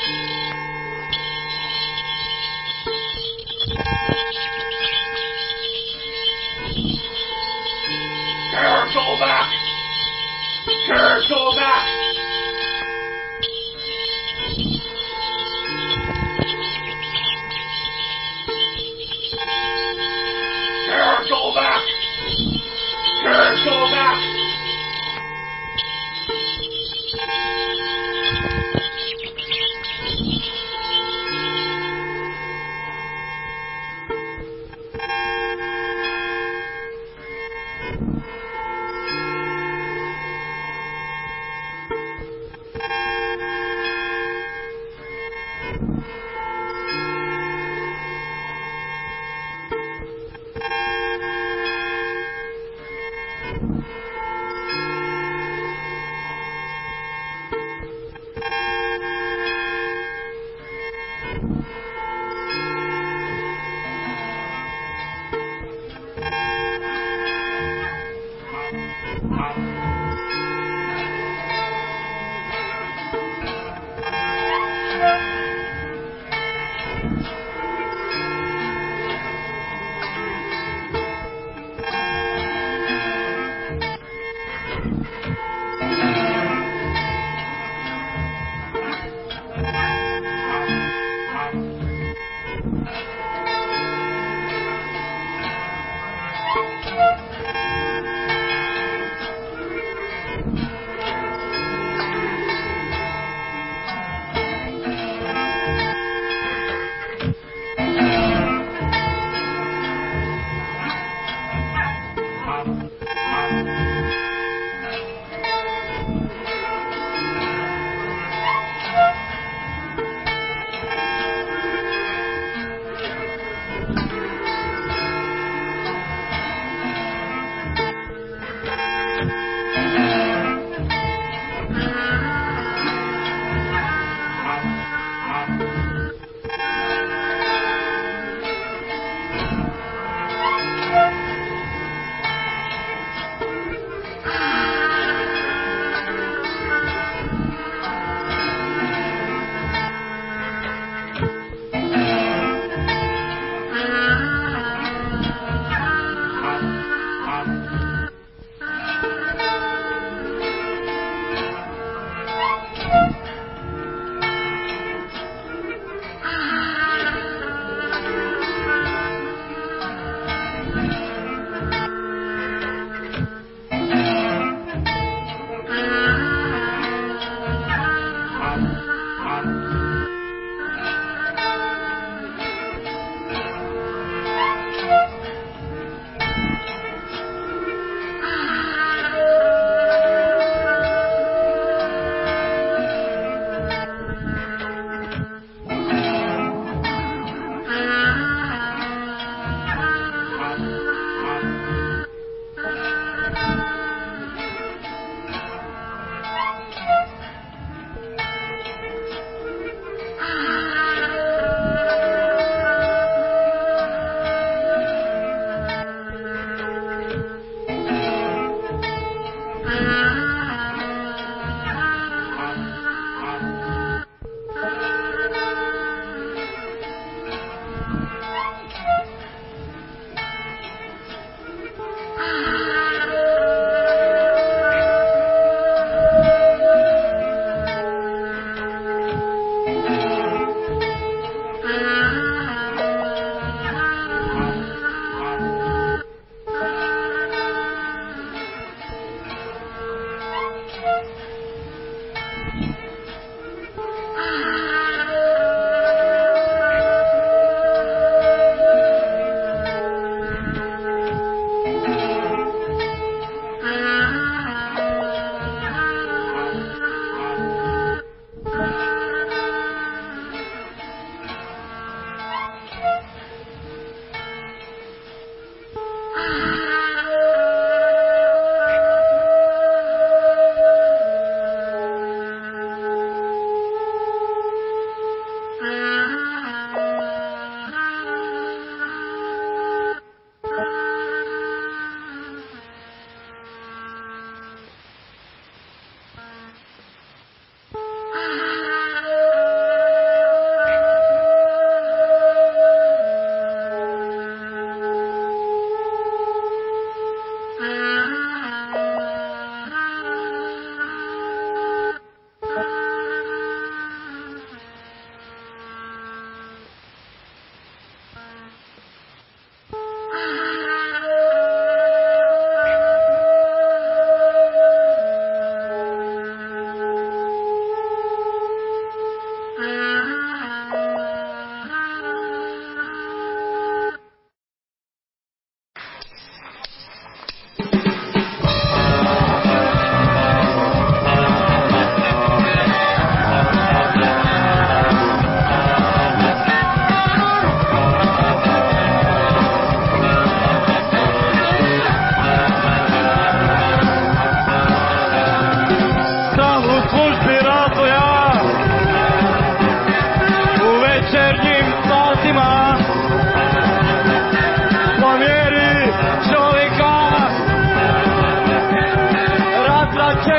Circle back. Circle back. Circle back. Circle back.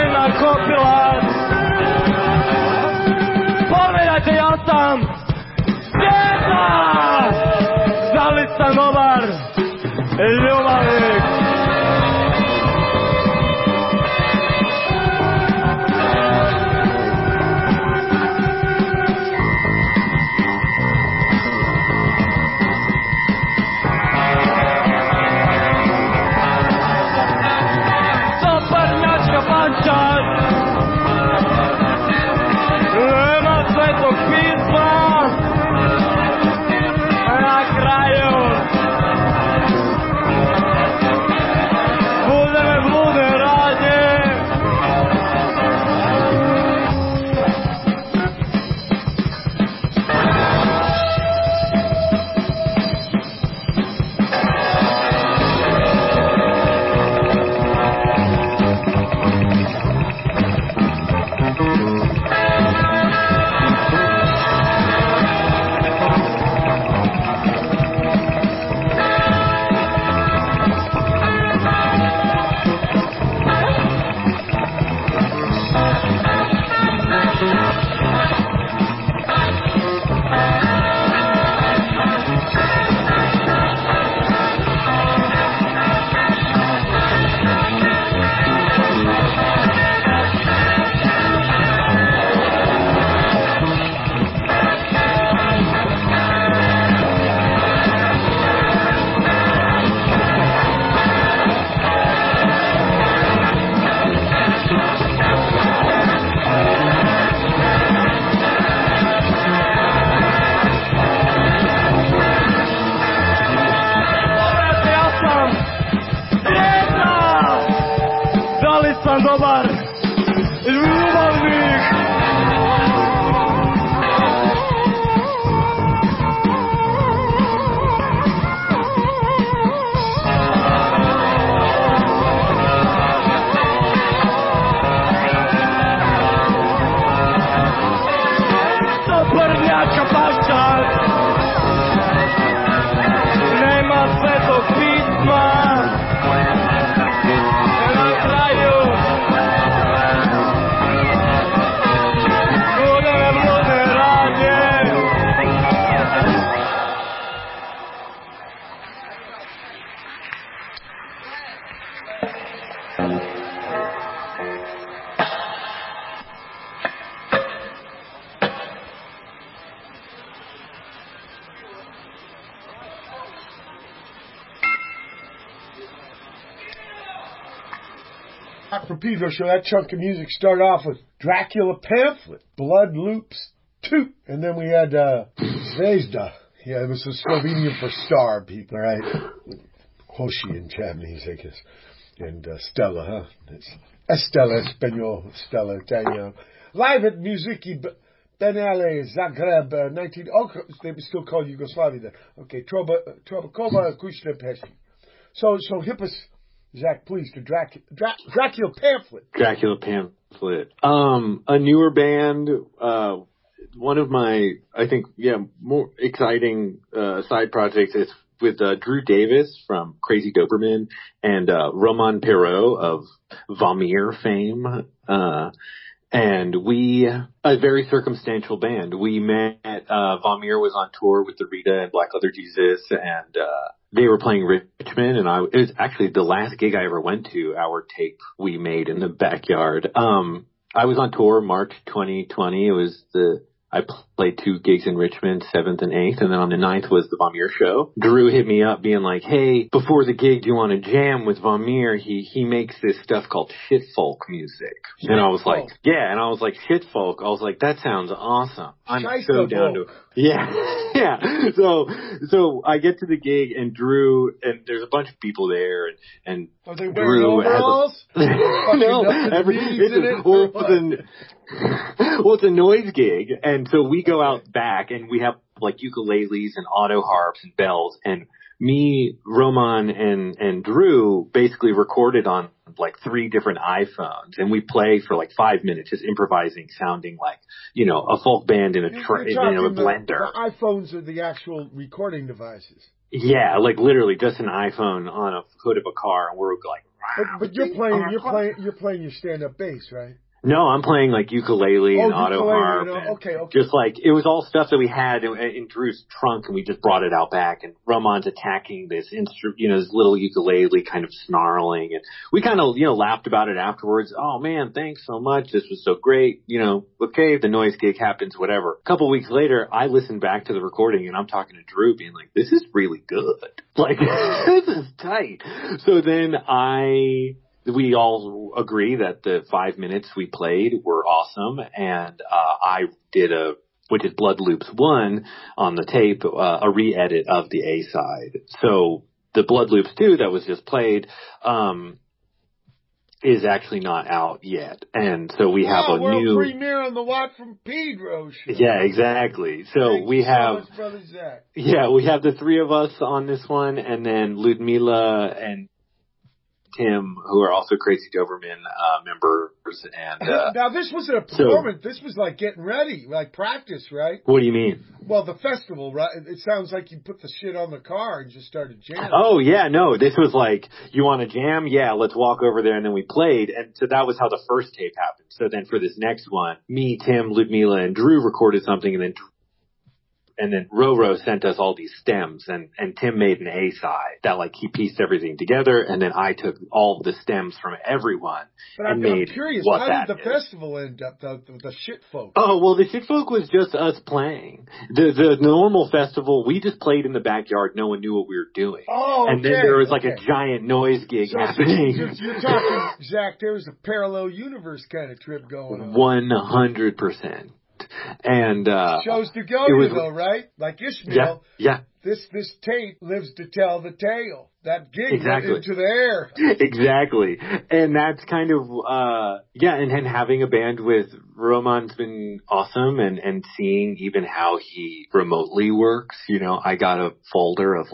nakopila. Pogledajte, ja sam djeta! Da li sam dobar ljubavnik? Nema svetog pisma na kraju. Bude me blude radnje. Dobar ljubavnik. To prnjaka paščan. Nema svetog pisma na kraju. For Pedro Show, that chunk of music started off with Dracula Pamphlet, Blood Loops 2, and then we had Zvezda. Yeah, it was a Slovenian for star, people, right? Hoshi in Japanese, I guess. And Stella, huh? It's Estella Espanol, Stella Italiano. Live at Musiki Benale, Zagreb, 19... Oh, they were still called Yugoslavia then. Okay, Trobakova Kushna Peshi. So hip us... Zach, please, to Dracula Pamphlet. Dracula Pamphlet. A newer band, one of my, I think, more exciting, side projects is with, Drew Davis from Crazy Doberman and, Roman Perot of Vamir fame. And a very circumstantial band. We met, Vamir was on tour with the Rita and Black Leather Jesus, and, they were playing Richmond, and it was actually the last gig I ever went to, our tape we made in the backyard. I was on tour March 2020. I played 2 gigs in Richmond, 7th and 8th, and then on the 9th was the Vamir show. Drew hit me up being like, hey, before the gig, do you want to jam with Vamir? He makes this stuff called shit folk music. And I was like, yeah, and I was like, shit folk. I was like, that sounds awesome. I'm so down to it. Yeah. So I get to the gig and Drew, and there's a bunch of people there, and are they wearing overalls? No, it's a noise gig, and so we go out back and we have like ukuleles and auto harps and bells, and me, Roman, and Drew basically recorded on like 3 different iPhones, and we play for like 5 minutes, just improvising, sounding like, a folk band in a blender. The iPhones are the actual recording devices. Yeah, like literally just an iPhone on a hood of a car, and we're like But you're playing your stand-up bass, right? No, I'm playing like ukulele and auto harp. Okay. Just like, it was all stuff that we had in Drew's trunk, and we just brought it out back, and Roman's attacking this instrument, this little ukulele kind of snarling, and we kind of, laughed about it afterwards. Oh man, thanks so much. This was so great. Okay, the noise gig happens, whatever. A couple weeks later, I listened back to the recording, and I'm talking to Drew being like, this is really good. Like, this is tight. So then we all agree that the 5 minutes we played were awesome, and I did which is Blood Loops 1 on the tape, a re-edit of the A-side. So the Blood Loops 2 that was just played is actually not out yet, and so we have a world new premiere on the Watt from Pedro show. Yeah, exactly. So Thank you so much, Brother Zach. Yeah, we have the three of us on this one, and then Ludmila and Tim, who are also Crazy Doberman members. And now this wasn't a performance. This was like getting ready, like practice, right? What do you mean? Well, the festival, right? It sounds like you put the shit on the car and just started jamming. Oh yeah, no, this was like, you want to jam? Yeah, let's walk over there, and then we played, and so that was how the first tape happened. So then for this next one, me, Tim, Ludmila, and Drew recorded something, and then Roro sent us all these stems, and Tim made an A-side that, like, he pieced everything together, and then I took all the stems from everyone. But I'm curious, how did the festival end up, the shit folk? Oh, well, the shit folk was just us playing. The normal festival, we just played in the backyard. No one knew what we were doing. Oh, okay. And then there was like a giant noise gig happening. You're talking, Zach, there was a parallel universe kind of trip going on. 100%. And shows to go to, though, right? Like Ishmael. Yeah. This tape lives to tell the tale. That gig went into the air. Exactly. And that's kind of and having a band with Roman's been awesome, and seeing even how he remotely works. I got a folder of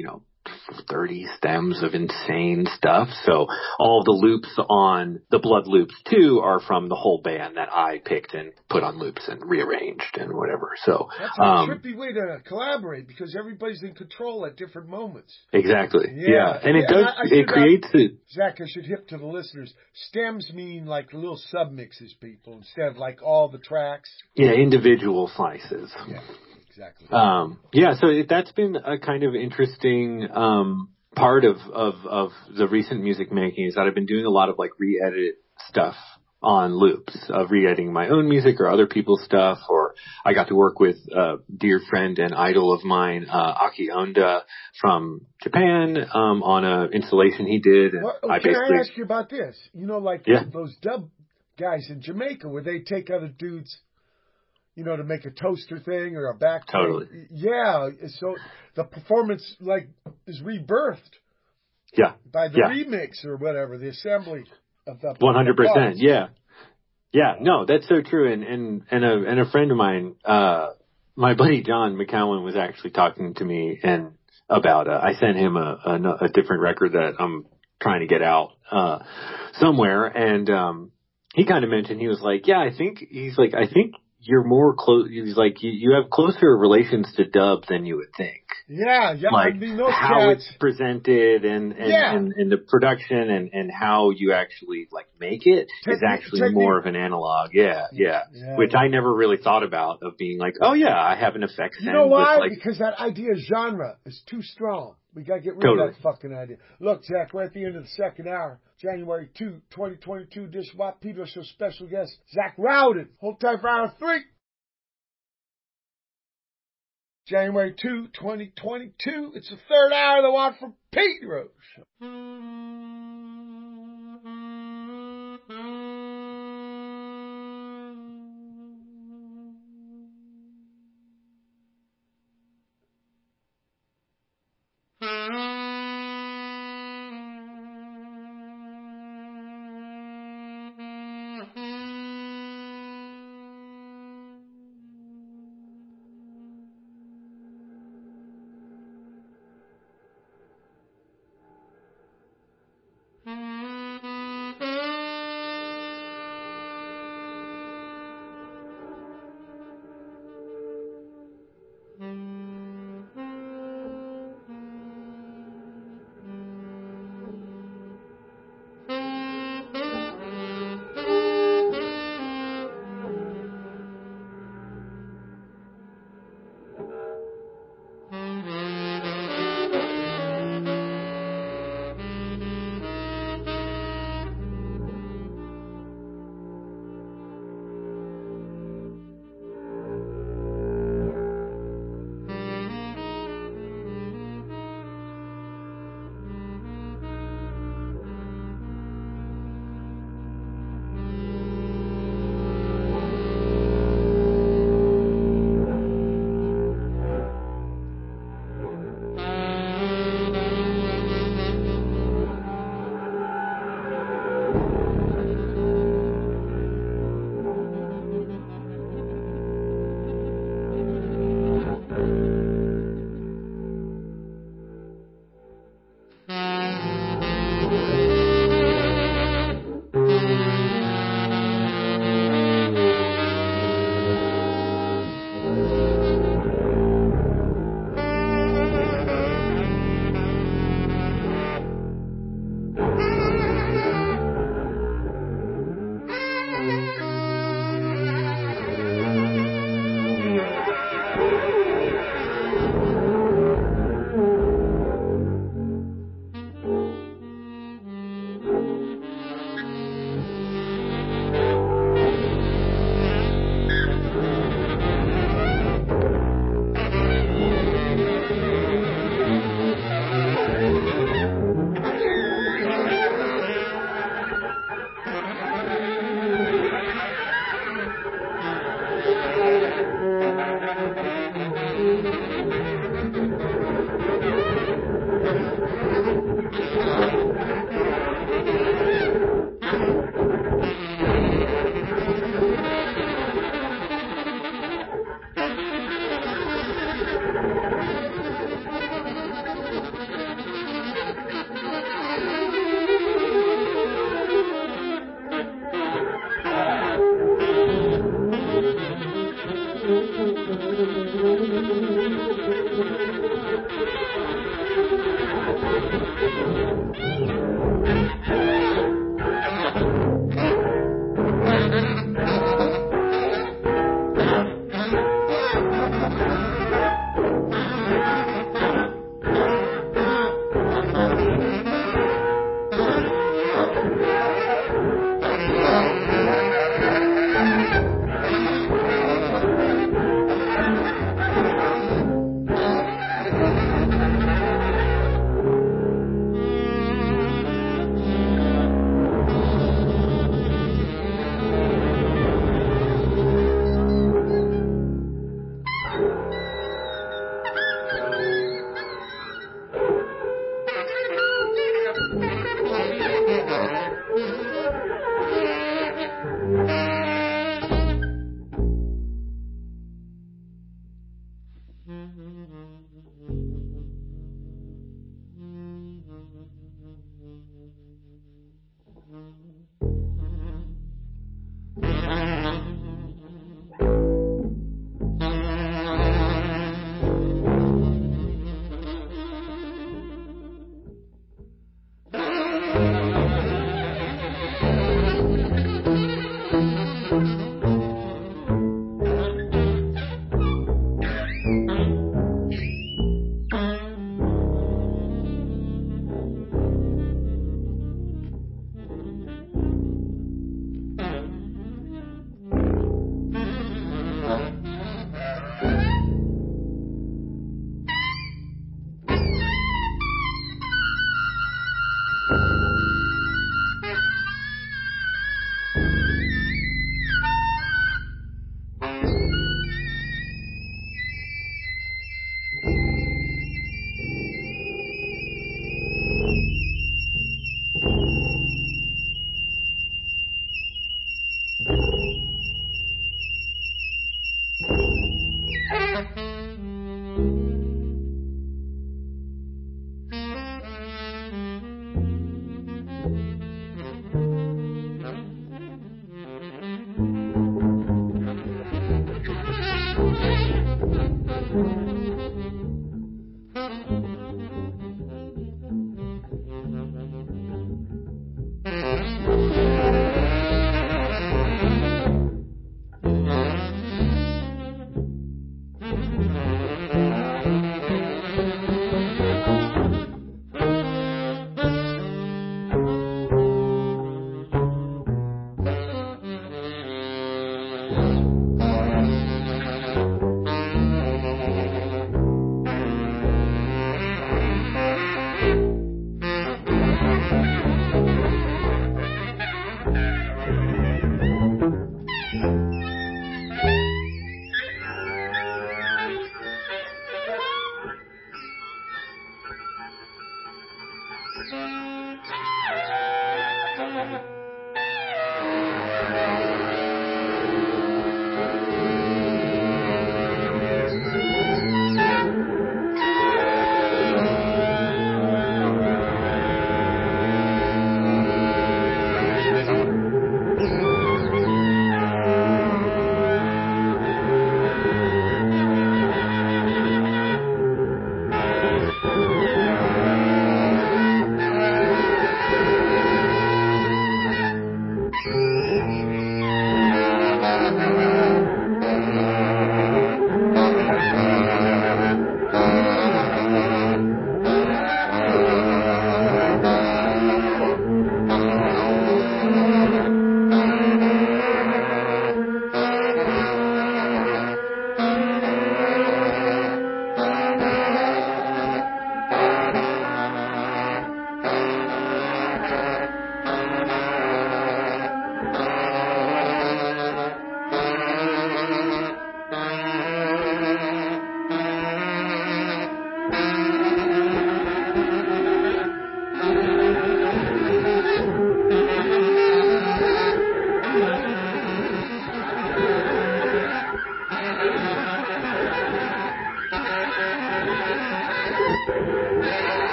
30 stems of insane stuff. So all the loops on the Blood Loops 2 are from the whole band that I picked and put on loops and rearranged and whatever. So that's a trippy way to collaborate, because everybody's in control at different moments. Exactly. Yeah. And it creates it. Zach, I should hip to the listeners. Stems mean like little submixes, people, instead of like all the tracks. Yeah, individual slices. Yeah. Exactly. So that's been a kind of interesting part of the recent music making, is that I've been doing a lot of like re-edit stuff on loops, of re-editing my own music or other people's stuff. Or I got to work with a dear friend and idol of mine, Aki Onda from Japan, on a installation he did. And can I ask you about this? Those dub guys in Jamaica, where they take other dudes, to make a toaster thing or a back thing. Totally. Yeah. So the performance is rebirthed. Yeah. By the remix or whatever, the assembly of the 100%. Yeah. Yeah. No, that's so true. And a friend of mine, my buddy John McCowan, was actually talking to me about, I sent him a different record that I'm trying to get out, somewhere. And, he kind of mentioned, he was like, yeah, I think you're more close. He's like, you have closer relations to dub than you would think. Yeah. Like, I mean, those how cats, it's presented and the production and how you actually like make it is actually more of an analog. Yeah. Which I never really thought about, of being like, oh yeah, I have an effects. You know why? Because that idea of genre is too strong. We got to get rid of that fucking idea. Look, Zach, we're at the end of the second hour. January 2, 2022, this Watt Pedro Show special guest, Zach Rowden. Hold tight for hour 3. January 2, 2022. It's the third hour of the Watt from Pedro Show.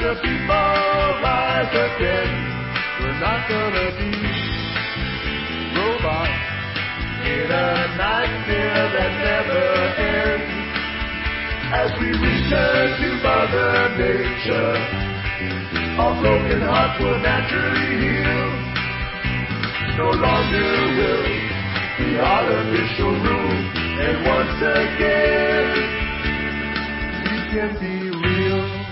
the people rise again. We're not gonna be robots in a nightmare that never ends. As we return to Mother Nature, our broken hearts will naturally heal. No longer will the artificial rule, and once again we can be real.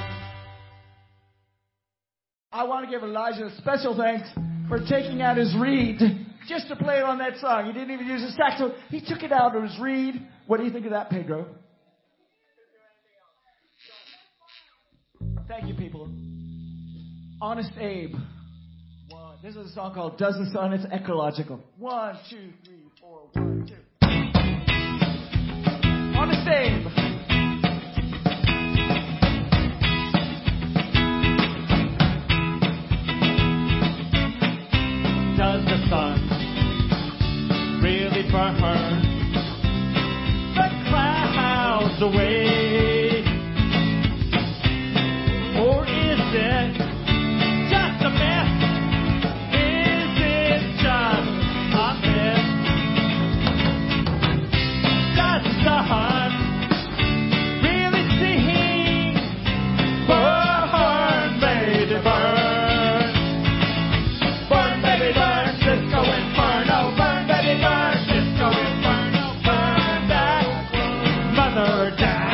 I want to give Elijah a special thanks for taking out his reed just to play it on that song. He didn't even use a saxophone. He took it out of his reed. What do you think of that, Pedro? Thank you, people. Honest Abe. This is a song called Does the Sun. It's ecological. 1, 2, 3, 4, 1, 2. Honest Abe. Does the sun really burn the clouds away? Or is it just a myth? Is it just a myth? Does the sun really sing? Burn, baby, burn. Burn, baby, burn. Disco Inferno. Burn, baby, burn. Disco Inferno. Burn that mother down.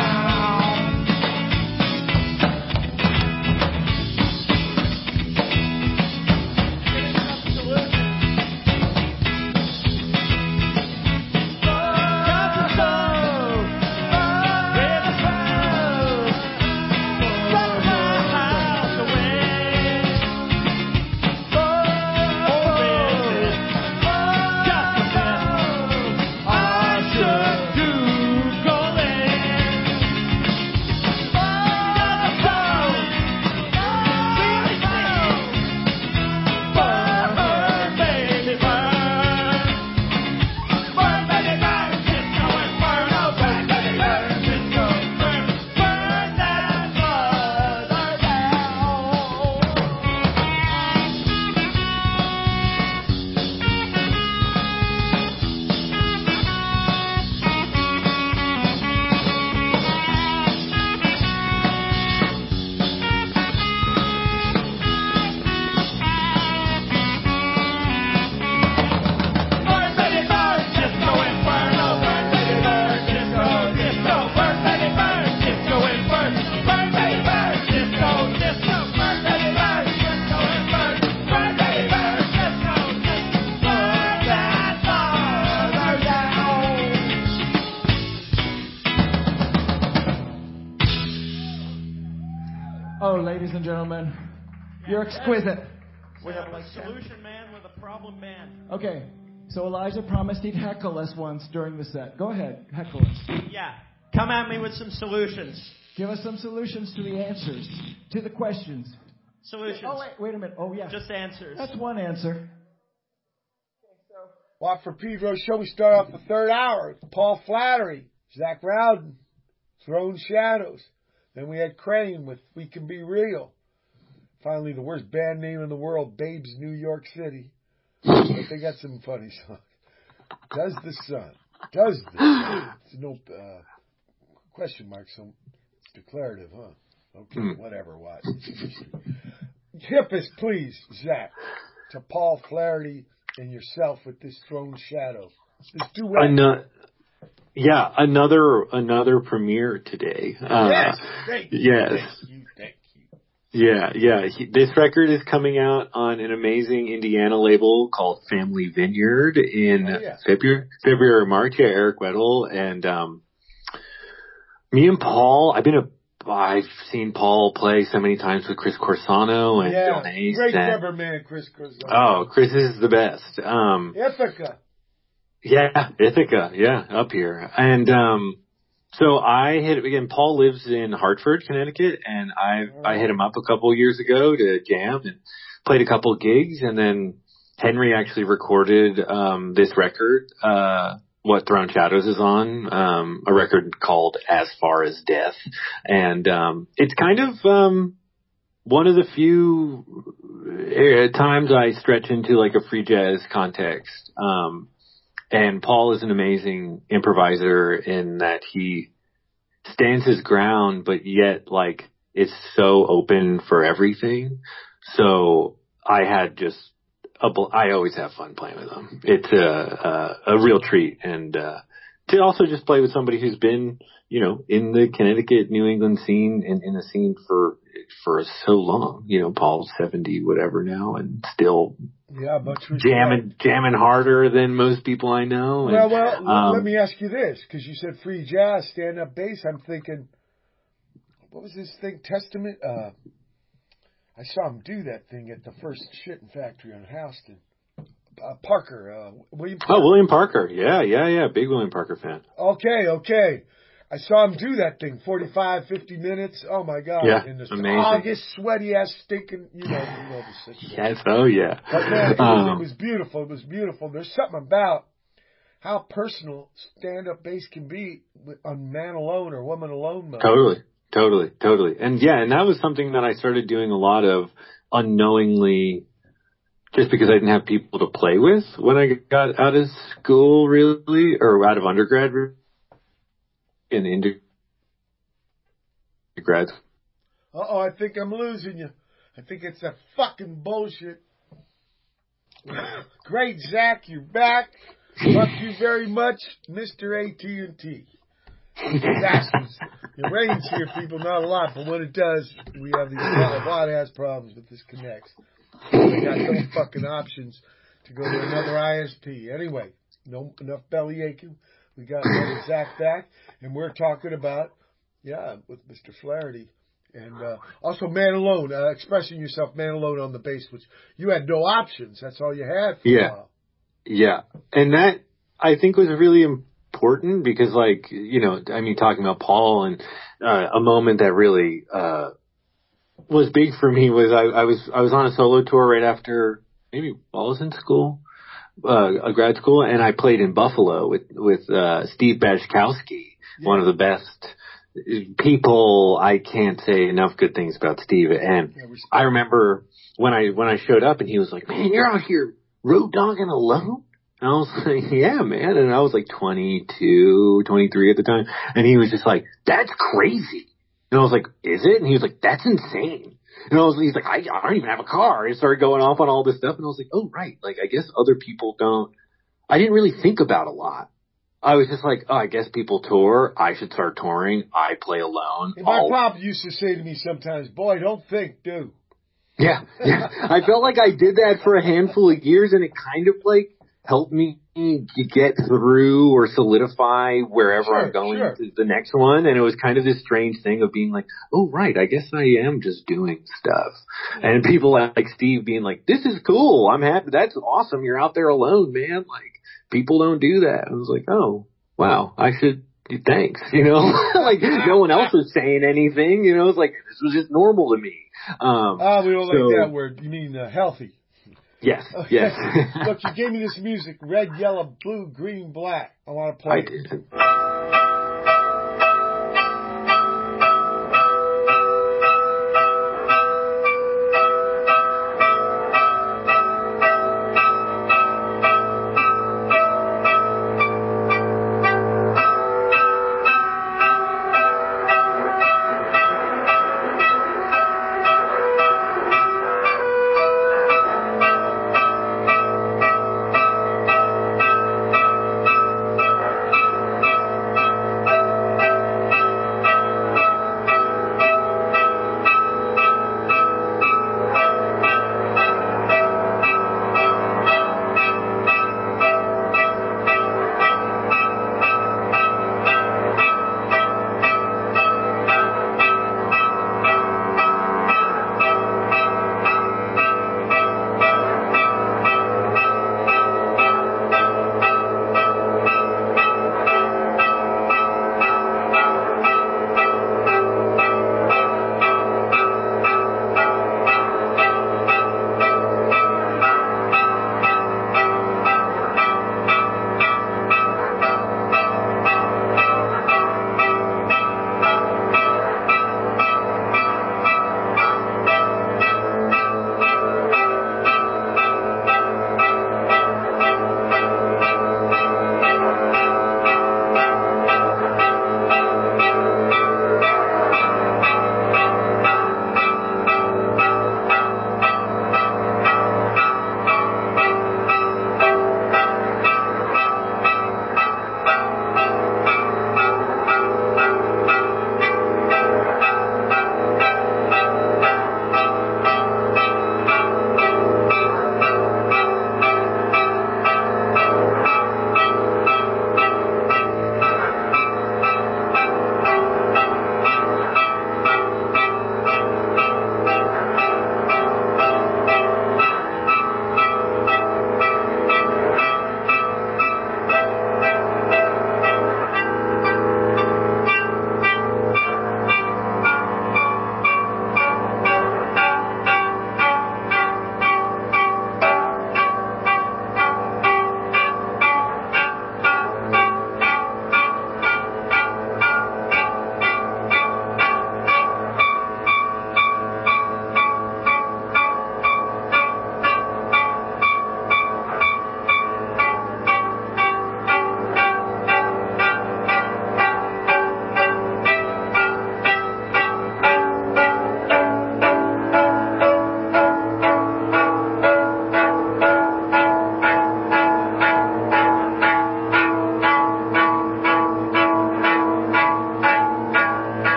Oh, ladies and gentlemen, you're exquisite. We have a solution man with a problem man. Okay, so Elijah promised he'd heckle us once during the set. Go ahead, heckle us. Yeah. Come at me with some solutions. Give us some solutions to the answers, to the questions. Solutions. Oh, wait a minute. Oh, yeah. Just answers. That's one answer. Watt for Pedro's show. We start off the third hour with Paul Flattery, Zach Rowden, Throne Shadows. Then we had Crane with We Can Be Real. Finally, the worst band name in the world, Babes, New York City. But they got some funny songs. Does the Sun. Does the Sun. There's no question mark, so it's declarative, huh? Okay, whatever, Watt. Hip us, please, Zach, to Paul Flaherty and yourself with this Throne Shadow. This duet. Yeah, another premiere today. Yes, thank you. Yes. Thank you. Yeah. This record is coming out on an amazing Indiana label called Family Vineyard in February or March. Yeah, Eric Weddle and me and Paul. I've seen Paul play so many times with Chris Corsano and Bill Nace. Great rubber man, Chris Corsano. Oh, Chris is the best. Ithaca. Yeah, Ithaca. Yeah, up here. And so I hit again. Paul lives in Hartford, Connecticut, and I hit him up a couple years ago to jam and played a couple of gigs, and then Henry actually recorded this record, what Throne Shadows is on, a record called As Far as Death, and it's kind of one of the few times I stretch into like a free jazz context. And Paul is an amazing improviser in that he stands his ground, but yet like it's so open for everything. So I had just I always have fun playing with him. It's a real treat. And, to also just play with somebody who's been, you know, in the Connecticut, New England scene and in the scene for so long. You know, Paul's 70 whatever now and still jamming harder than most people I know. And, well, let me ask you this, because you said free jazz, stand-up bass. I'm thinking, what was this thing, Testament? I saw him do that thing at the First Shitting Factory on Houston. Parker, William Parker. Oh, William Parker. Yeah. Big William Parker fan. Okay. I saw him do that thing, 45, 50 minutes. Oh, my God. Yeah, in the amazing. August, sweaty-ass, stinking, you know the situation. Yes, oh, yeah. But, man, it was beautiful. It was beautiful. There's something about how personal stand-up bass can be on Man Alone or Woman Alone mode. Totally. And, yeah, and that was something that I started doing a lot of unknowingly just because I didn't have people to play with when I got out of school, really, or out of undergrad, and into grad. Uh-oh, I think I'm losing you. I think it's a fucking bullshit. Great, Zach, you're back. Love you very much, Mr. AT&T. Bastards. It rains here, people, not a lot, but when it does, we have these wide-ass problems with this connects. We got no fucking options to go to another ISP. Anyway, no enough belly aching. We got Zach back, and we're talking about, with Mr. Flaherty. And also Man Alone, expressing yourself Man Alone on the bass, which you had no options. That's all you had for a while. Yeah. And that, I think, was really important because, like, you know, I mean, talking about Paul and a moment that really was big for me was I was on a solo tour right after maybe I was in school, grad school, and I played in Buffalo with Steve Bajkowski, one of the best people. I can't say enough good things about Steve. And I remember when I showed up and he was like, "Man, you're out here road dogging alone?" And I was like, "Yeah, man." And I was like 22, 23 at the time. And he was just like, "That's crazy." And I was like, "Is it?" And he was like, "That's insane." And he's like, I don't even have a car. And started going off on all this stuff. And I was like, oh, right. Like, I guess other people don't. I didn't really think about a lot. I was just like, oh, I guess people tour. I should start touring. I play alone. And my pop used to say to me sometimes, boy, don't think, do. Yeah. I felt like I did that for a handful of years, and it kind of like helped me get through or solidify wherever I'm going to the next one. And it was kind of this strange thing of being like, oh, right, I guess I am just doing stuff. And people like Steve being like, this is cool. I'm happy. That's awesome. You're out there alone, man. Like, people don't do that. I was like, oh, wow, I should. Thanks, you know, like no one else was saying anything, you know, it's like, this was just normal to me. We don't like that word. You mean healthy. Yes, okay. yes. Look, you gave me this music, red, yellow, blue, green, black. I want to play it. I did.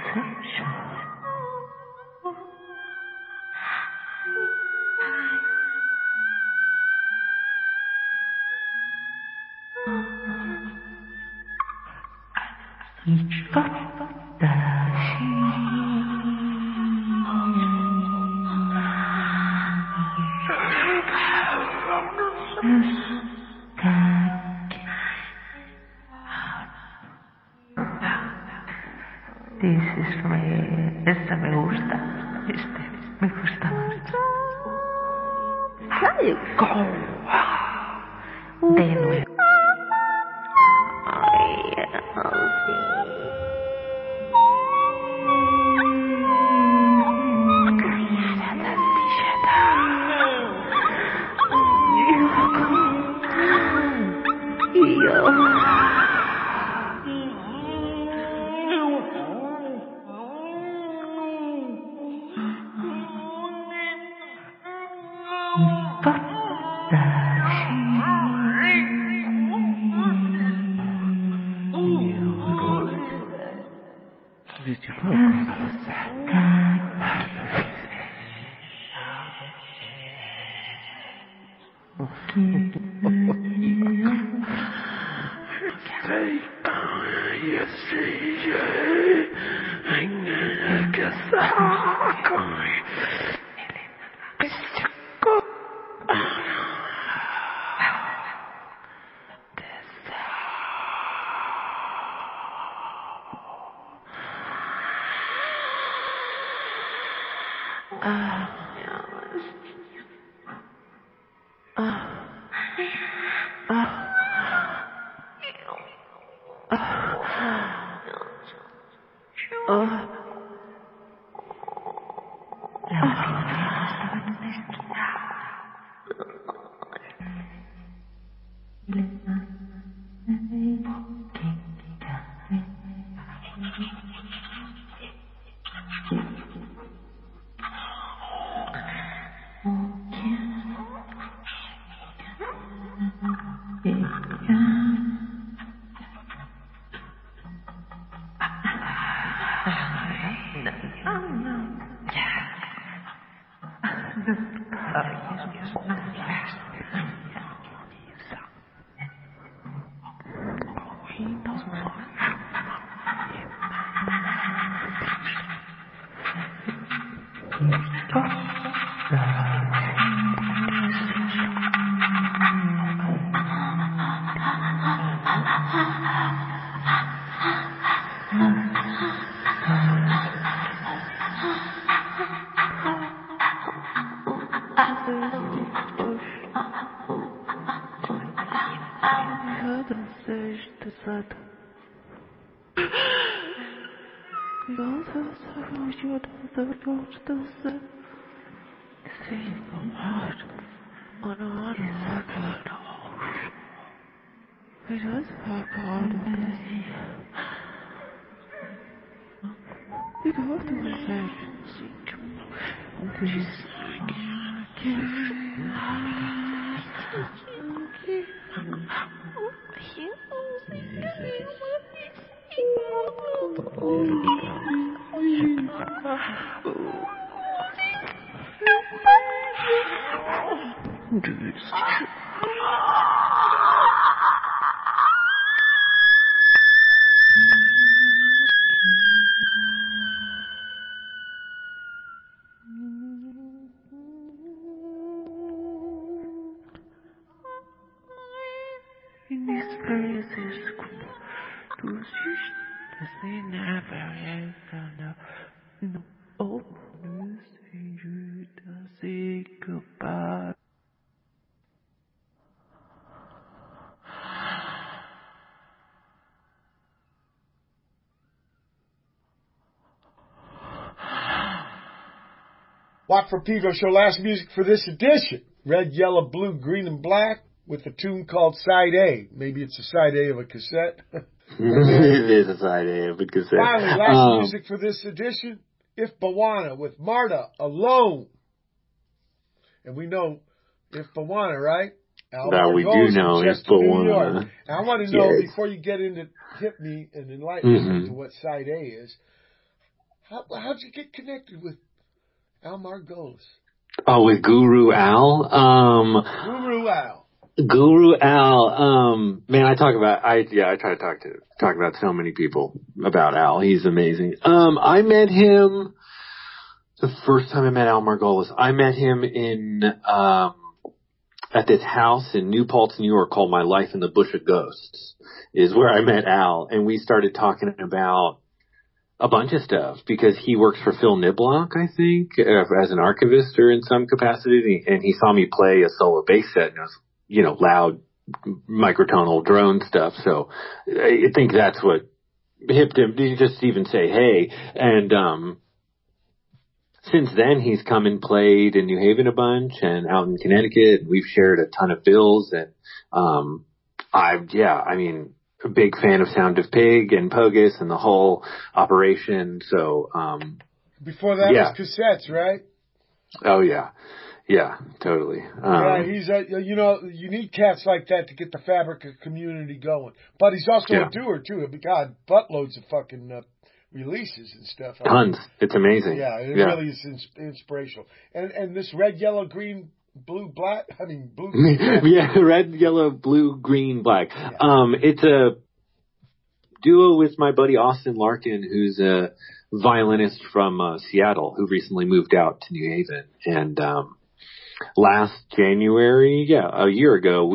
Este me gusta. Me gusta mucho. De nuevo. Watt from Pedro Show, last music for this edition. Red, yellow, blue, green, and black with a tune called Side A. Maybe it's a side A of a cassette. It is a side A of a cassette. Finally, last music for this edition. If Bawana with Marta, Alone. And we know If Bawana, right? That we do know If Bawana. I want to know, before you get into Hit Me and enlighten me to what Side A is, How'd you get connected with Al Margolis? Oh, with Guru Al? Guru Al. Guru Al, man, I try to talk about so many people about Al. He's amazing. I met him the first time I met Al Margolis. I met him in, at this house in New Paltz, New York called My Life in the Bush of Ghosts is where I met Al. And we started talking about a bunch of stuff because he works for Phil Niblock, I think, as an archivist or in some capacity. And he saw me play a solo bass set and it was, loud microtonal drone stuff. So I think that's what hipped him. Did you just even say, hey? And, since then he's come and played in New Haven a bunch and out in Connecticut. We've shared a ton of bills and, a big fan of Sound of Pig and Pogus and the whole operation. So, before that was cassettes, right? Oh yeah. Yeah, totally. He's you need cats like that to get the Fabrica community going. But he's also a doer too. God, buttloads of fucking releases and stuff. Tons. It's amazing. Yeah, it really is inspirational. And this red, yellow, green, blue, black. Blue. Yeah, red, yellow, blue, green, black. Yeah. It's a duo with my buddy Austin Larkin, who's a violinist from Seattle, who recently moved out to New Haven. And last January, a year ago,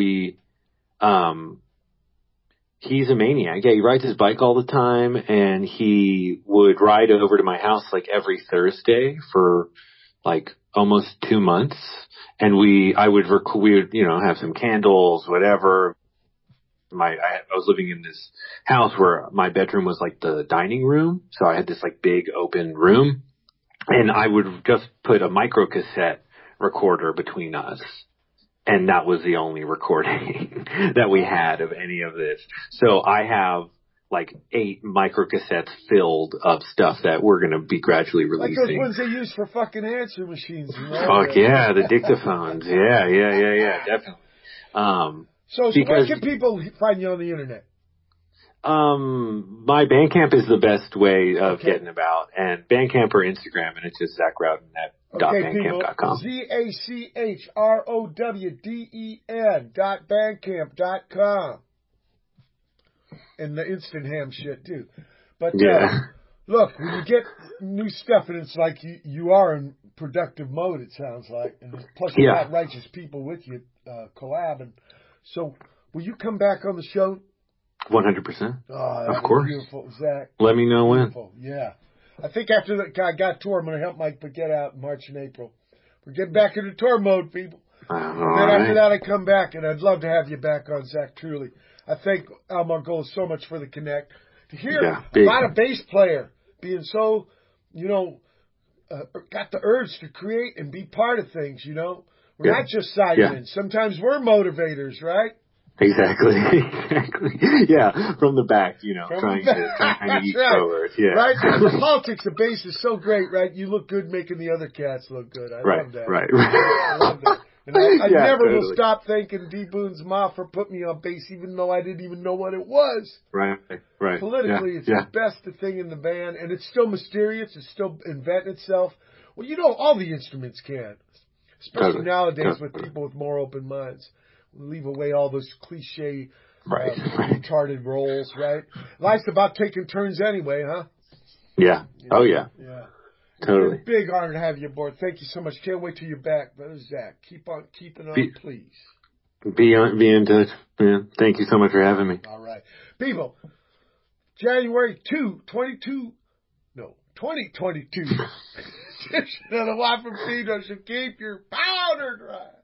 he's a maniac. Yeah, he rides his bike all the time, and he would ride over to my house like every Thursday for like almost 2 months. And we would, have some candles, whatever. I was living in this house where my bedroom was like the dining room. So I had this like big open room, and I would just put a micro cassette recorder between us. And that was the only recording that we had of any of this. So I have like 8 microcassettes filled of stuff that we're going to be gradually releasing. Like those ones they use for fucking answer machines. Fuck yeah, the dictaphones. Yeah, definitely. So where can people find you on the internet? My Bandcamp is the best way of getting about, and Bandcamp or Instagram, and it's just ZachRowden@bandcamp.com. ZachRowden.bandcamp.com. And the instant ham shit too. But look, when you get new stuff and it's like you are in productive mode, it sounds like, and plus you got righteous people with you collabing. So will you come back on the show? 100%. Oh, of course. Beautiful, Zach. Let me know beautiful. When. Yeah. I think after I got tour, I'm going to help Mike Baguette out in March and April. We're getting back into tour mode, people. And then after that, I come back, and I'd love to have you back on, Zach, truly. I thank Al Margolis so much for the connect. To hear about a bass player being so, got the urge to create and be part of things, We're not just sidemen. Sometimes we're motivators, right? Exactly. Yeah, from the back, trying to eat forward. Yeah. Right? The politics of bass is so great, right? You look good making the other cats look good. I love that. Right. I love that. And I never will stop thanking D. Boone's Ma for putting me on bass, even though I didn't even know what it was. Right. Politically, it's the best thing in the band, and it's still mysterious. It's still inventing itself. Well, all the instruments can, especially nowadays with people with more open minds. Leave away all those cliche, retarded roles, right? Life's about taking turns anyway, huh? Yeah. Oh, yeah. Yeah. Totally. It's a big honor to have you aboard. Thank you so much. Can't wait till you're back, brother Zach. Keep on keeping on, please. Be in touch, man. Thank you so much for having me. All right. People, January 2022. Edition of the Watt from Pedro should keep your powder dry.